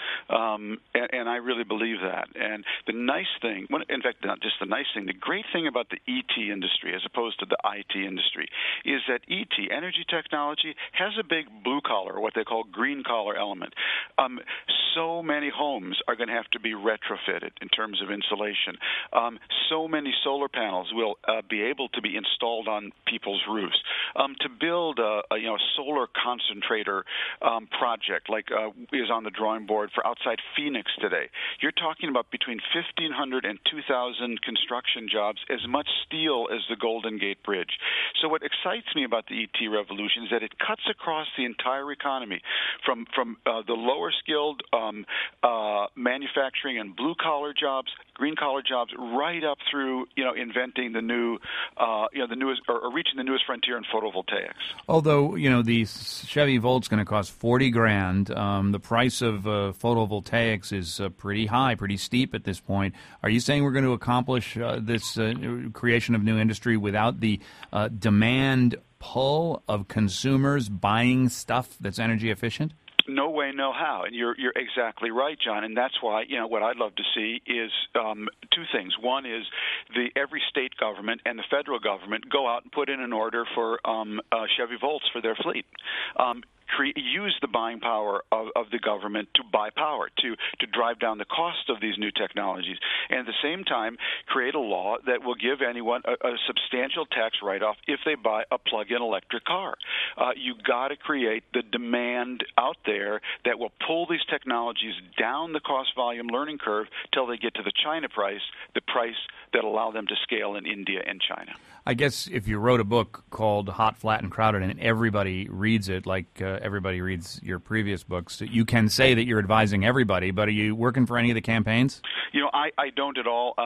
And I really believe that. And the nice thing, in fact, not just the nice thing, the great thing about the ET industry as opposed to the IT industry is that ET, energy technology, has a big blue-collar, what they call green-collar element. So many homes are going to have to be retrofitted in terms of insulation. So many solar panels will be able to be installed on people's roofs. To build a solar concentrator project like is on the drawing board for outside Phoenix today, you're talking about between 1,500 and 2,000 construction jobs, as much steel as the Golden Gate Bridge. So what excites me about the ET revolution is that it cuts across the entire economy, from the lower skilled manufacturing and blue collar jobs, green collar jobs, right up through inventing the new the newest or reaching the newest frontier in photovoltaics. Although the Chevy Volt's going to cost $40,000, the price of photovoltaics is pretty high, pretty steep at this point. Are you saying we're going to accomplish this creation of new industry without the demand pull of consumers buying stuff that's energy efficient? No way, no how. And you're exactly right, John. And that's why, what I'd love to see is two things. One is every state government and the federal government go out and put in an order for Chevy Volts for their fleet. Use the buying power of the government to buy power, to drive down the cost of these new technologies, and at the same time create a law that will give anyone a substantial tax write-off if they buy a plug-in electric car. You got to create the demand out there that will pull these technologies down the cost-volume learning curve till they get to the China price, the price that allow them to scale in India and China. I guess if you wrote a book called Hot, Flat, and Crowded and everybody reads it like everybody reads your previous books, you can say that you're advising everybody, but are you working for any of the campaigns? I don't at all.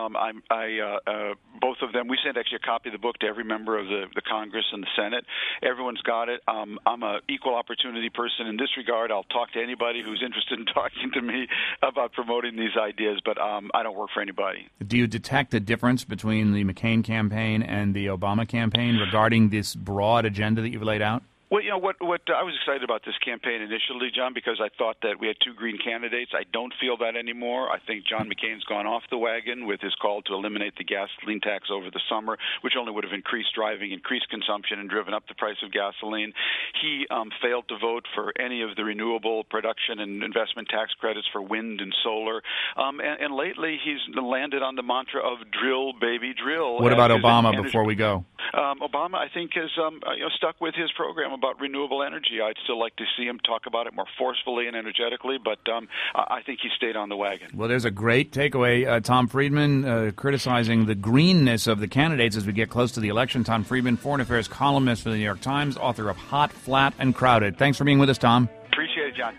Both of them, we sent actually a copy of the book to every member of the Congress and the Senate. Everyone's got it. I'm an equal opportunity person in this regard. I'll talk to anybody who's interested in talking to me about promoting these ideas, but I don't work for anybody. Do you detect a difference between the McCain campaign and the Obama campaign regarding this broad agenda that you've laid out? Well, what I was excited about this campaign initially, John, because I thought that we had two green candidates. I don't feel that anymore. I think John McCain's gone off the wagon with his call to eliminate the gasoline tax over the summer, which only would have increased driving, increased consumption, and driven up the price of gasoline. He failed to vote for any of the renewable production and investment tax credits for wind and solar. And lately, he's landed on the mantra of drill, baby, drill. What about Obama before we go? Obama, I think, has stuck with his program about renewable energy. I'd still like to see him talk about it more forcefully and energetically, but I think he stayed on the wagon. Well, there's a great takeaway. Tom Friedman criticizing the greenness of the candidates as we get close to the election. Tom Friedman, foreign affairs columnist for the New York Times, author of Hot, Flat, and Crowded. Thanks for being with us, Tom. Appreciate it, John.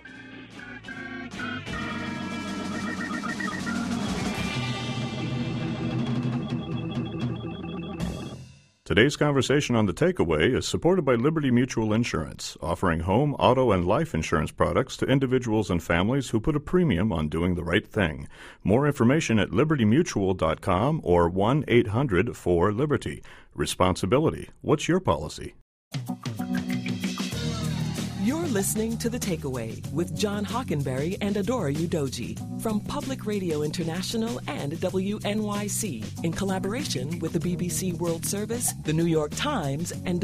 Today's conversation on The Takeaway is supported by Liberty Mutual Insurance, offering home, auto, and life insurance products to individuals and families who put a premium on doing the right thing. More information at libertymutual.com or 1-800-4-LIBERTY. Responsibility. What's your policy? You're listening to The Takeaway with John Hockenberry and Adora Udoji from Public Radio International and WNYC in collaboration with the BBC World Service, the New York Times, and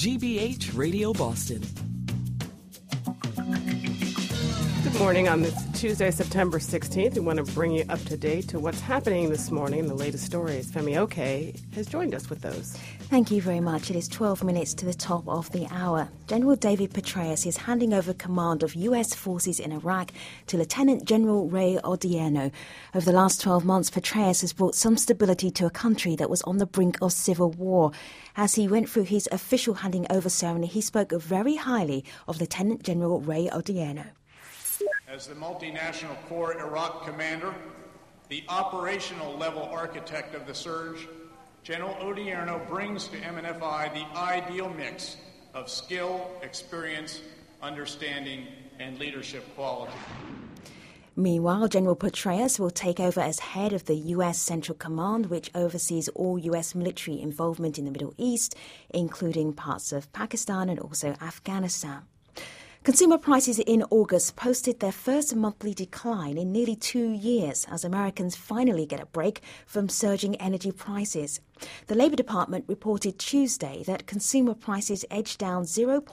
WGBH Radio Boston. Good morning on this Tuesday, September 16th. We want to bring you up to date to what's happening this morning, the latest stories. Femi Oke has joined us with those. Thank you very much. It is 12 minutes to the top of the hour. General David Petraeus is handing over command of U.S. forces in Iraq to Lieutenant General Ray Odierno. Over the last 12 months, Petraeus has brought some stability to a country that was on the brink of civil war. As he went through his official handing over ceremony, he spoke very highly of Lieutenant General Ray Odierno. As the multinational Corps Iraq commander, the operational level architect of the surge, General Odierno brings to MNFI the ideal mix of skill, experience, understanding, and leadership quality. Meanwhile, General Petraeus will take over as head of the U.S. Central Command, which oversees all U.S. military involvement in the Middle East, including parts of Pakistan and also Afghanistan. Consumer prices in August posted their first monthly decline in nearly 2 years as Americans finally get a break from surging energy prices. The Labour Department reported Tuesday that consumer prices edged down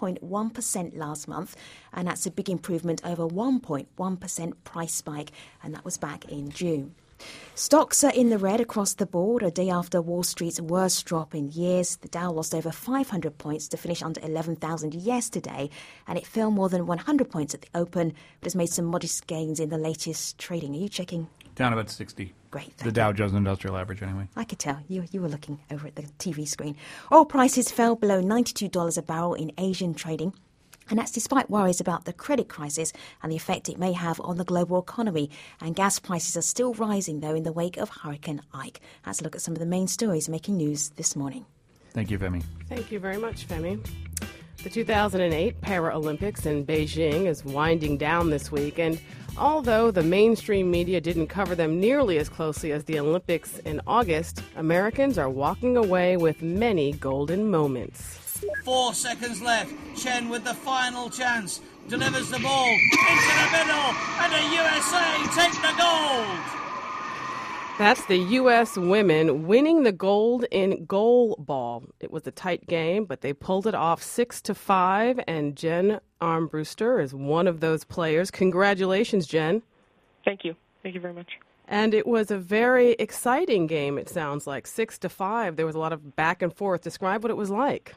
0.1% last month, and that's a big improvement over 1.1% price spike, and that was back in June. Stocks are in the red across the board a day after Wall Street's worst drop in years. The Dow lost over 500 points to finish under 11,000 yesterday, and it fell more than 100 points at the open, but has made some modest gains in the latest trading. Are you checking? Down about 60. Great. The Dow Jones Industrial Average, anyway. I could tell. You were looking over at the TV screen. Oil prices fell below $92 a barrel in Asian trading. And that's despite worries about the credit crisis and the effect it may have on the global economy. And gas prices are still rising, though, in the wake of Hurricane Ike. Let's look at some of the main stories making news this morning. Thank you, Femi. Thank you very much, Femi. The 2008 Paralympics in Beijing is winding down this week, and although the mainstream media didn't cover them nearly as closely as the Olympics in August, Americans are walking away with many golden moments. 4 seconds left. Chen with the final chance. Delivers the ball into the middle, and the USA take the gold. That's the U.S. women winning the gold in goalball. It was a tight game, but they pulled it off 6-5, and Jen Armbruster is one of those players. Congratulations, Jen. Thank you. Thank you very much. And it was a very exciting game, it sounds like, 6-5. There was a lot of back and forth. Describe what it was like.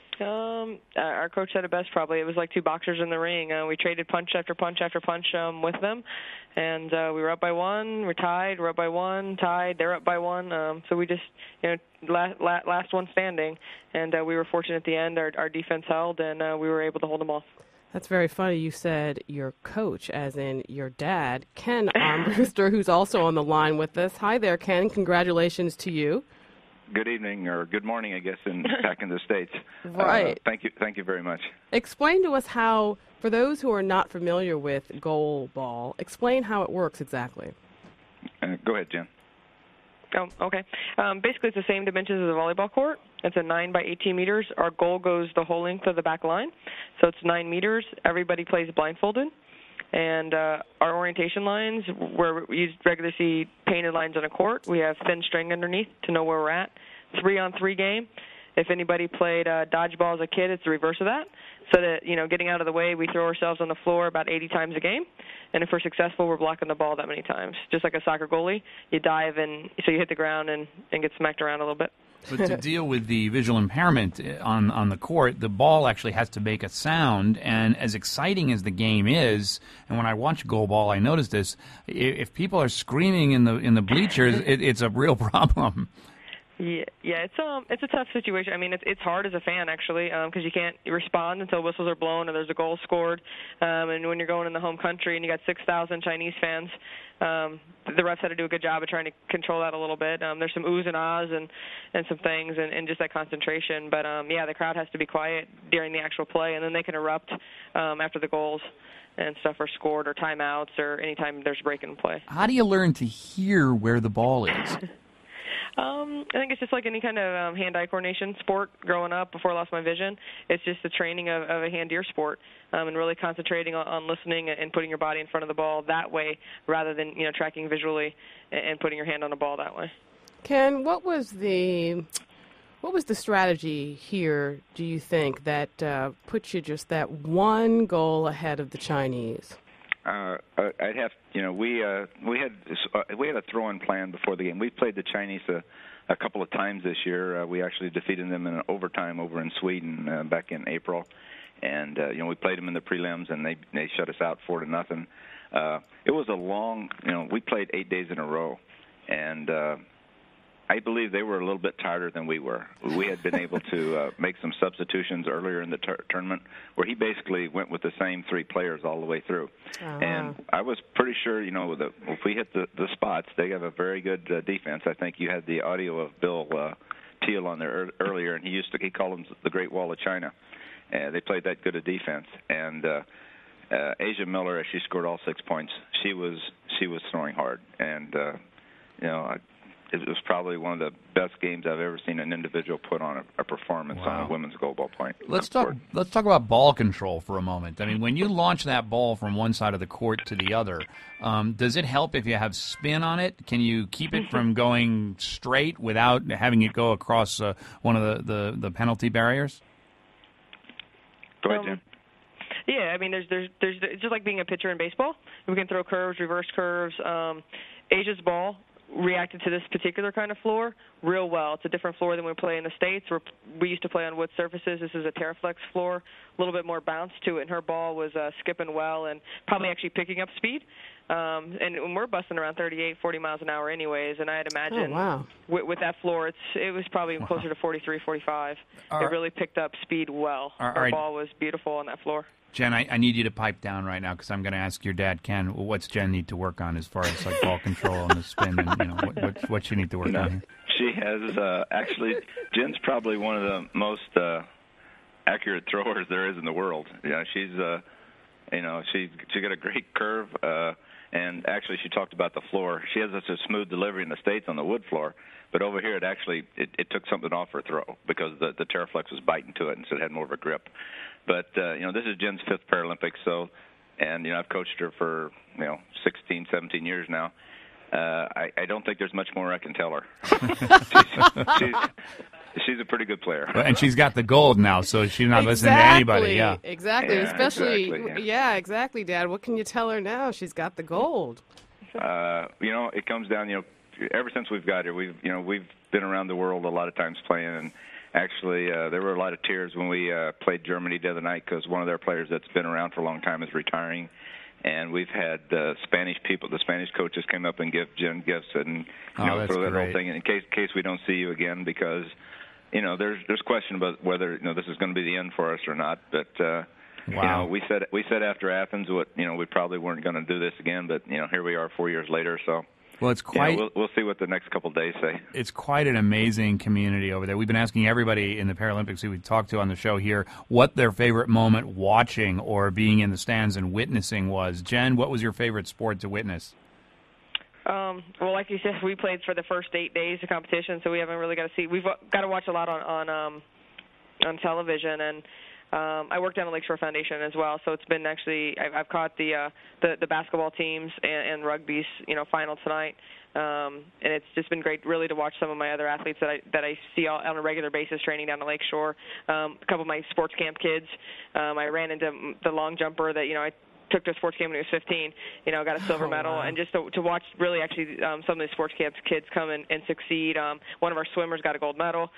Our coach said it best probably. It was like two boxers in the ring. We traded punch after punch after punch with them, and we were up by one, we're tied, we're up by one, tied, they're up by one. So we just, last one standing, and we were fortunate at the end. Our defense held, and we were able to hold them off. That's very funny. You said your coach, as in your dad, Ken Armbruster, who's also on the line with us. Hi there, Ken. Congratulations to you. Good evening, or good morning, I guess, back in the States. Right. Thank you very much. Explain to us how, for those who are not familiar with goal ball, explain how it works exactly. Go ahead, Jen. Oh, okay. Basically, it's the same dimensions as a volleyball court. It's a 9 by 18 meters. Our goal goes the whole length of the back line, so it's 9 meters. Everybody plays blindfolded. And our orientation lines, where we use regular see painted lines on a court, we have thin string underneath to know where we're at. 3-on-3 game. If anybody played dodgeball as a kid, it's the reverse of that. So that, getting out of the way, we throw ourselves on the floor about 80 times a game. And if we're successful, we're blocking the ball that many times. Just like a soccer goalie, you dive and so you hit the ground and get smacked around a little bit. But to deal with the visual impairment on the court, the ball actually has to make a sound. And as exciting as the game is, and when I watch goalball, I notice this: if people are screaming in the bleachers, it's a real problem. Yeah, it's a tough situation. I mean, it's hard as a fan actually, because you can't respond until whistles are blown or there's a goal scored. And when you're going in the home country and you got 6,000 Chinese fans, the refs had to do a good job of trying to control that a little bit. There's some oohs and ahs and some things and just that concentration. But the crowd has to be quiet during the actual play, and then they can erupt after the goals and stuff are scored or timeouts or anytime there's a break in play. How do you learn to hear where the ball is? I think it's just like any kind of hand-eye coordination sport growing up before I lost my vision. It's just the training of a hand-ear sport and really concentrating on listening and putting your body in front of the ball that way rather than, tracking visually and putting your hand on the ball that way. Ken, what was the strategy here, do you think, that put you just that one goal ahead of the Chinese? I'd have, we had a throw-in plan before the game. We played the Chinese a couple of times this year. We actually defeated them in an overtime over in Sweden back in April, and we played them in the prelims, and they shut us out 4-0. It was a long, we played 8 days in a row, and I believe they were a little bit tireder than we were. We had been able to make some substitutions earlier in the tournament where he basically went with the same 3 players all the way through. And I was pretty sure, that if we hit the spots, they have a very good defense. I think you had the audio of Bill Teal on there earlier, and he called them the Great Wall of China. They played that good a defense. And Asia Miller, as she scored all 6 points, she was throwing hard. And, it was probably one of the best games I've ever seen an individual put on a performance on a women's goalball point. Let's talk about ball control for a moment. I mean, when you launch that ball from one side of the court to the other, does it help if you have spin on it? Can you keep it from going straight without having it go across one of the penalty barriers? Go ahead, Jim. Yeah, I mean, there's it's just like being a pitcher in baseball. We can throw curves, reverse curves. Asia's ball reacted to this particular kind of floor real well. It's a different floor than we play in the States. We used to play on wood surfaces. This is a TerraFlex floor, a little bit more bounce to it, and her ball was skipping well and probably actually picking up speed. And we're busting around 38, 40 miles an hour anyways, and I'd imagine with that floor, it was probably closer to 43, 45. It really picked up speed well. Her ball was beautiful on that floor. Jen, I need you to pipe down right now because I'm going to ask your dad, Ken, what's Jen need to work on as far as like ball control and the spin, and what she need to work on? She has actually. Jen's probably one of the most accurate throwers there is in the world. Yeah, she's she got a great curve, and actually she talked about the floor. She has such a smooth delivery in the States on the wood floor. But over here, it took something off her throw because the TerraFlex was biting to it, and so it had more of a grip. But this is Jen's 5th Paralympics, and I've coached her for 16, 17 years now. I don't think there's much more I can tell her. She's a pretty good player. And she's got the gold now, so she's not listening to anybody. Yeah, exactly. Exactly, Dad. What can you tell her now? She's got the gold. It comes down. Ever since we've got here, we've been around the world a lot of times playing, and actually there were a lot of tears when we played Germany the other night because one of their players that's been around for a long time is retiring, and we've had Spanish people, the Spanish coaches came up and give Jen gifts and throw that whole thing in case we don't see you again because there's question about whether this is going to be the end for us or not, but. We said after Athens, we probably weren't going to do this again, but here we are 4 years later, so. Well, it's quite. We'll see what the next couple of days say. It's quite an amazing community over there. We've been asking everybody in the Paralympics who we talked to on the show here what their favorite moment watching or being in the stands and witnessing was. Jen, what was your favorite sport to witness? Well, like you said, we played for the first 8 days of competition, so we haven't really got to see. We've got to watch a lot on television, and I worked down at Lakeshore Foundation as well, so it's been actually I've caught the basketball teams and rugby's final tonight, and it's just been great really to watch some of my other athletes that I see on a regular basis training down at Lakeshore. A couple of my sports camp kids, I ran into the long jumper that I took to a sports camp when he was 15, got a silver medal, and just to watch really actually some of the sports camps kids come and succeed. One of our swimmers got a gold medal,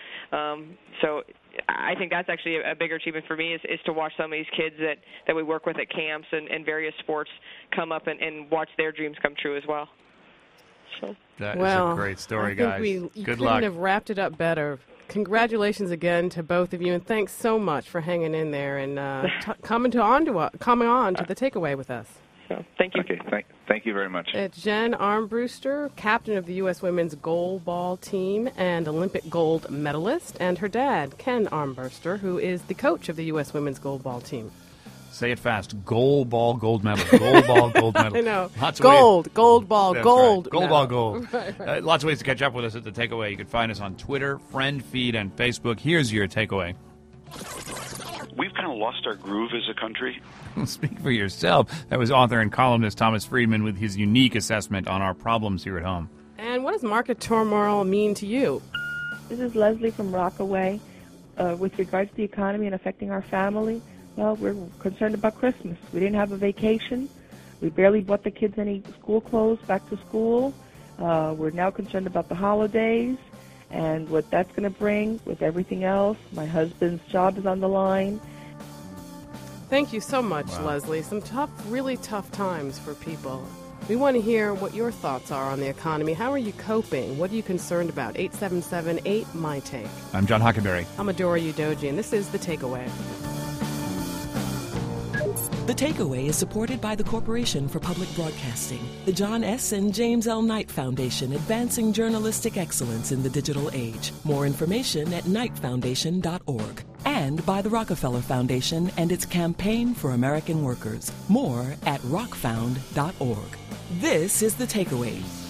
so I think that's actually a bigger achievement for me is to watch some of these kids that we work with at camps and various sports come up and watch their dreams come true as well. So. That is a great story, guys. You Good couldn't luck. have wrapped it up better. Congratulations again to both of you, and thanks so much for hanging in there and coming on to the takeaway with us. Thank you. Okay, thank you very much. It's Jen Armbruster, captain of the U.S. women's goalball team and Olympic gold medalist, and her dad, Ken Armbruster, who is the coach of the U.S. women's goalball team. Say it fast. Gold ball, gold medal. Gold ball, gold medal. I know. Lots of gold ball, That's gold. Right. Gold medal. ball, gold. Right. Lots of ways to catch up with us at The Takeaway. You can find us on Twitter, Friend Feed, and Facebook. Here's your takeaway. We've kind of lost our groove as a country. Speak for yourself. That was author and columnist Thomas Friedman with his unique assessment on our problems here at home. And what does market turmoil mean to you? This is Leslie from Rockaway. With regards to the economy and affecting our family, well, we're concerned about Christmas. We didn't have a vacation. We barely bought the kids any school clothes back to school. We're now concerned about the holidays and what that's going to bring with everything else. My husband's job is on the line. Thank you so much, Leslie. Some really tough times for people. We want to hear what your thoughts are on the economy. How are you coping? What are you concerned about? 877-8-MY-TAKE. I'm John Hockenberry. I'm Adora Udoji, and this is The Takeaway. The Takeaway is supported by the Corporation for Public Broadcasting, the John S. and James L. Knight Foundation, advancing journalistic excellence in the digital age. More information at knightfoundation.org. And by the Rockefeller Foundation and its Campaign for American Workers. More at rockfound.org. This is The Takeaway.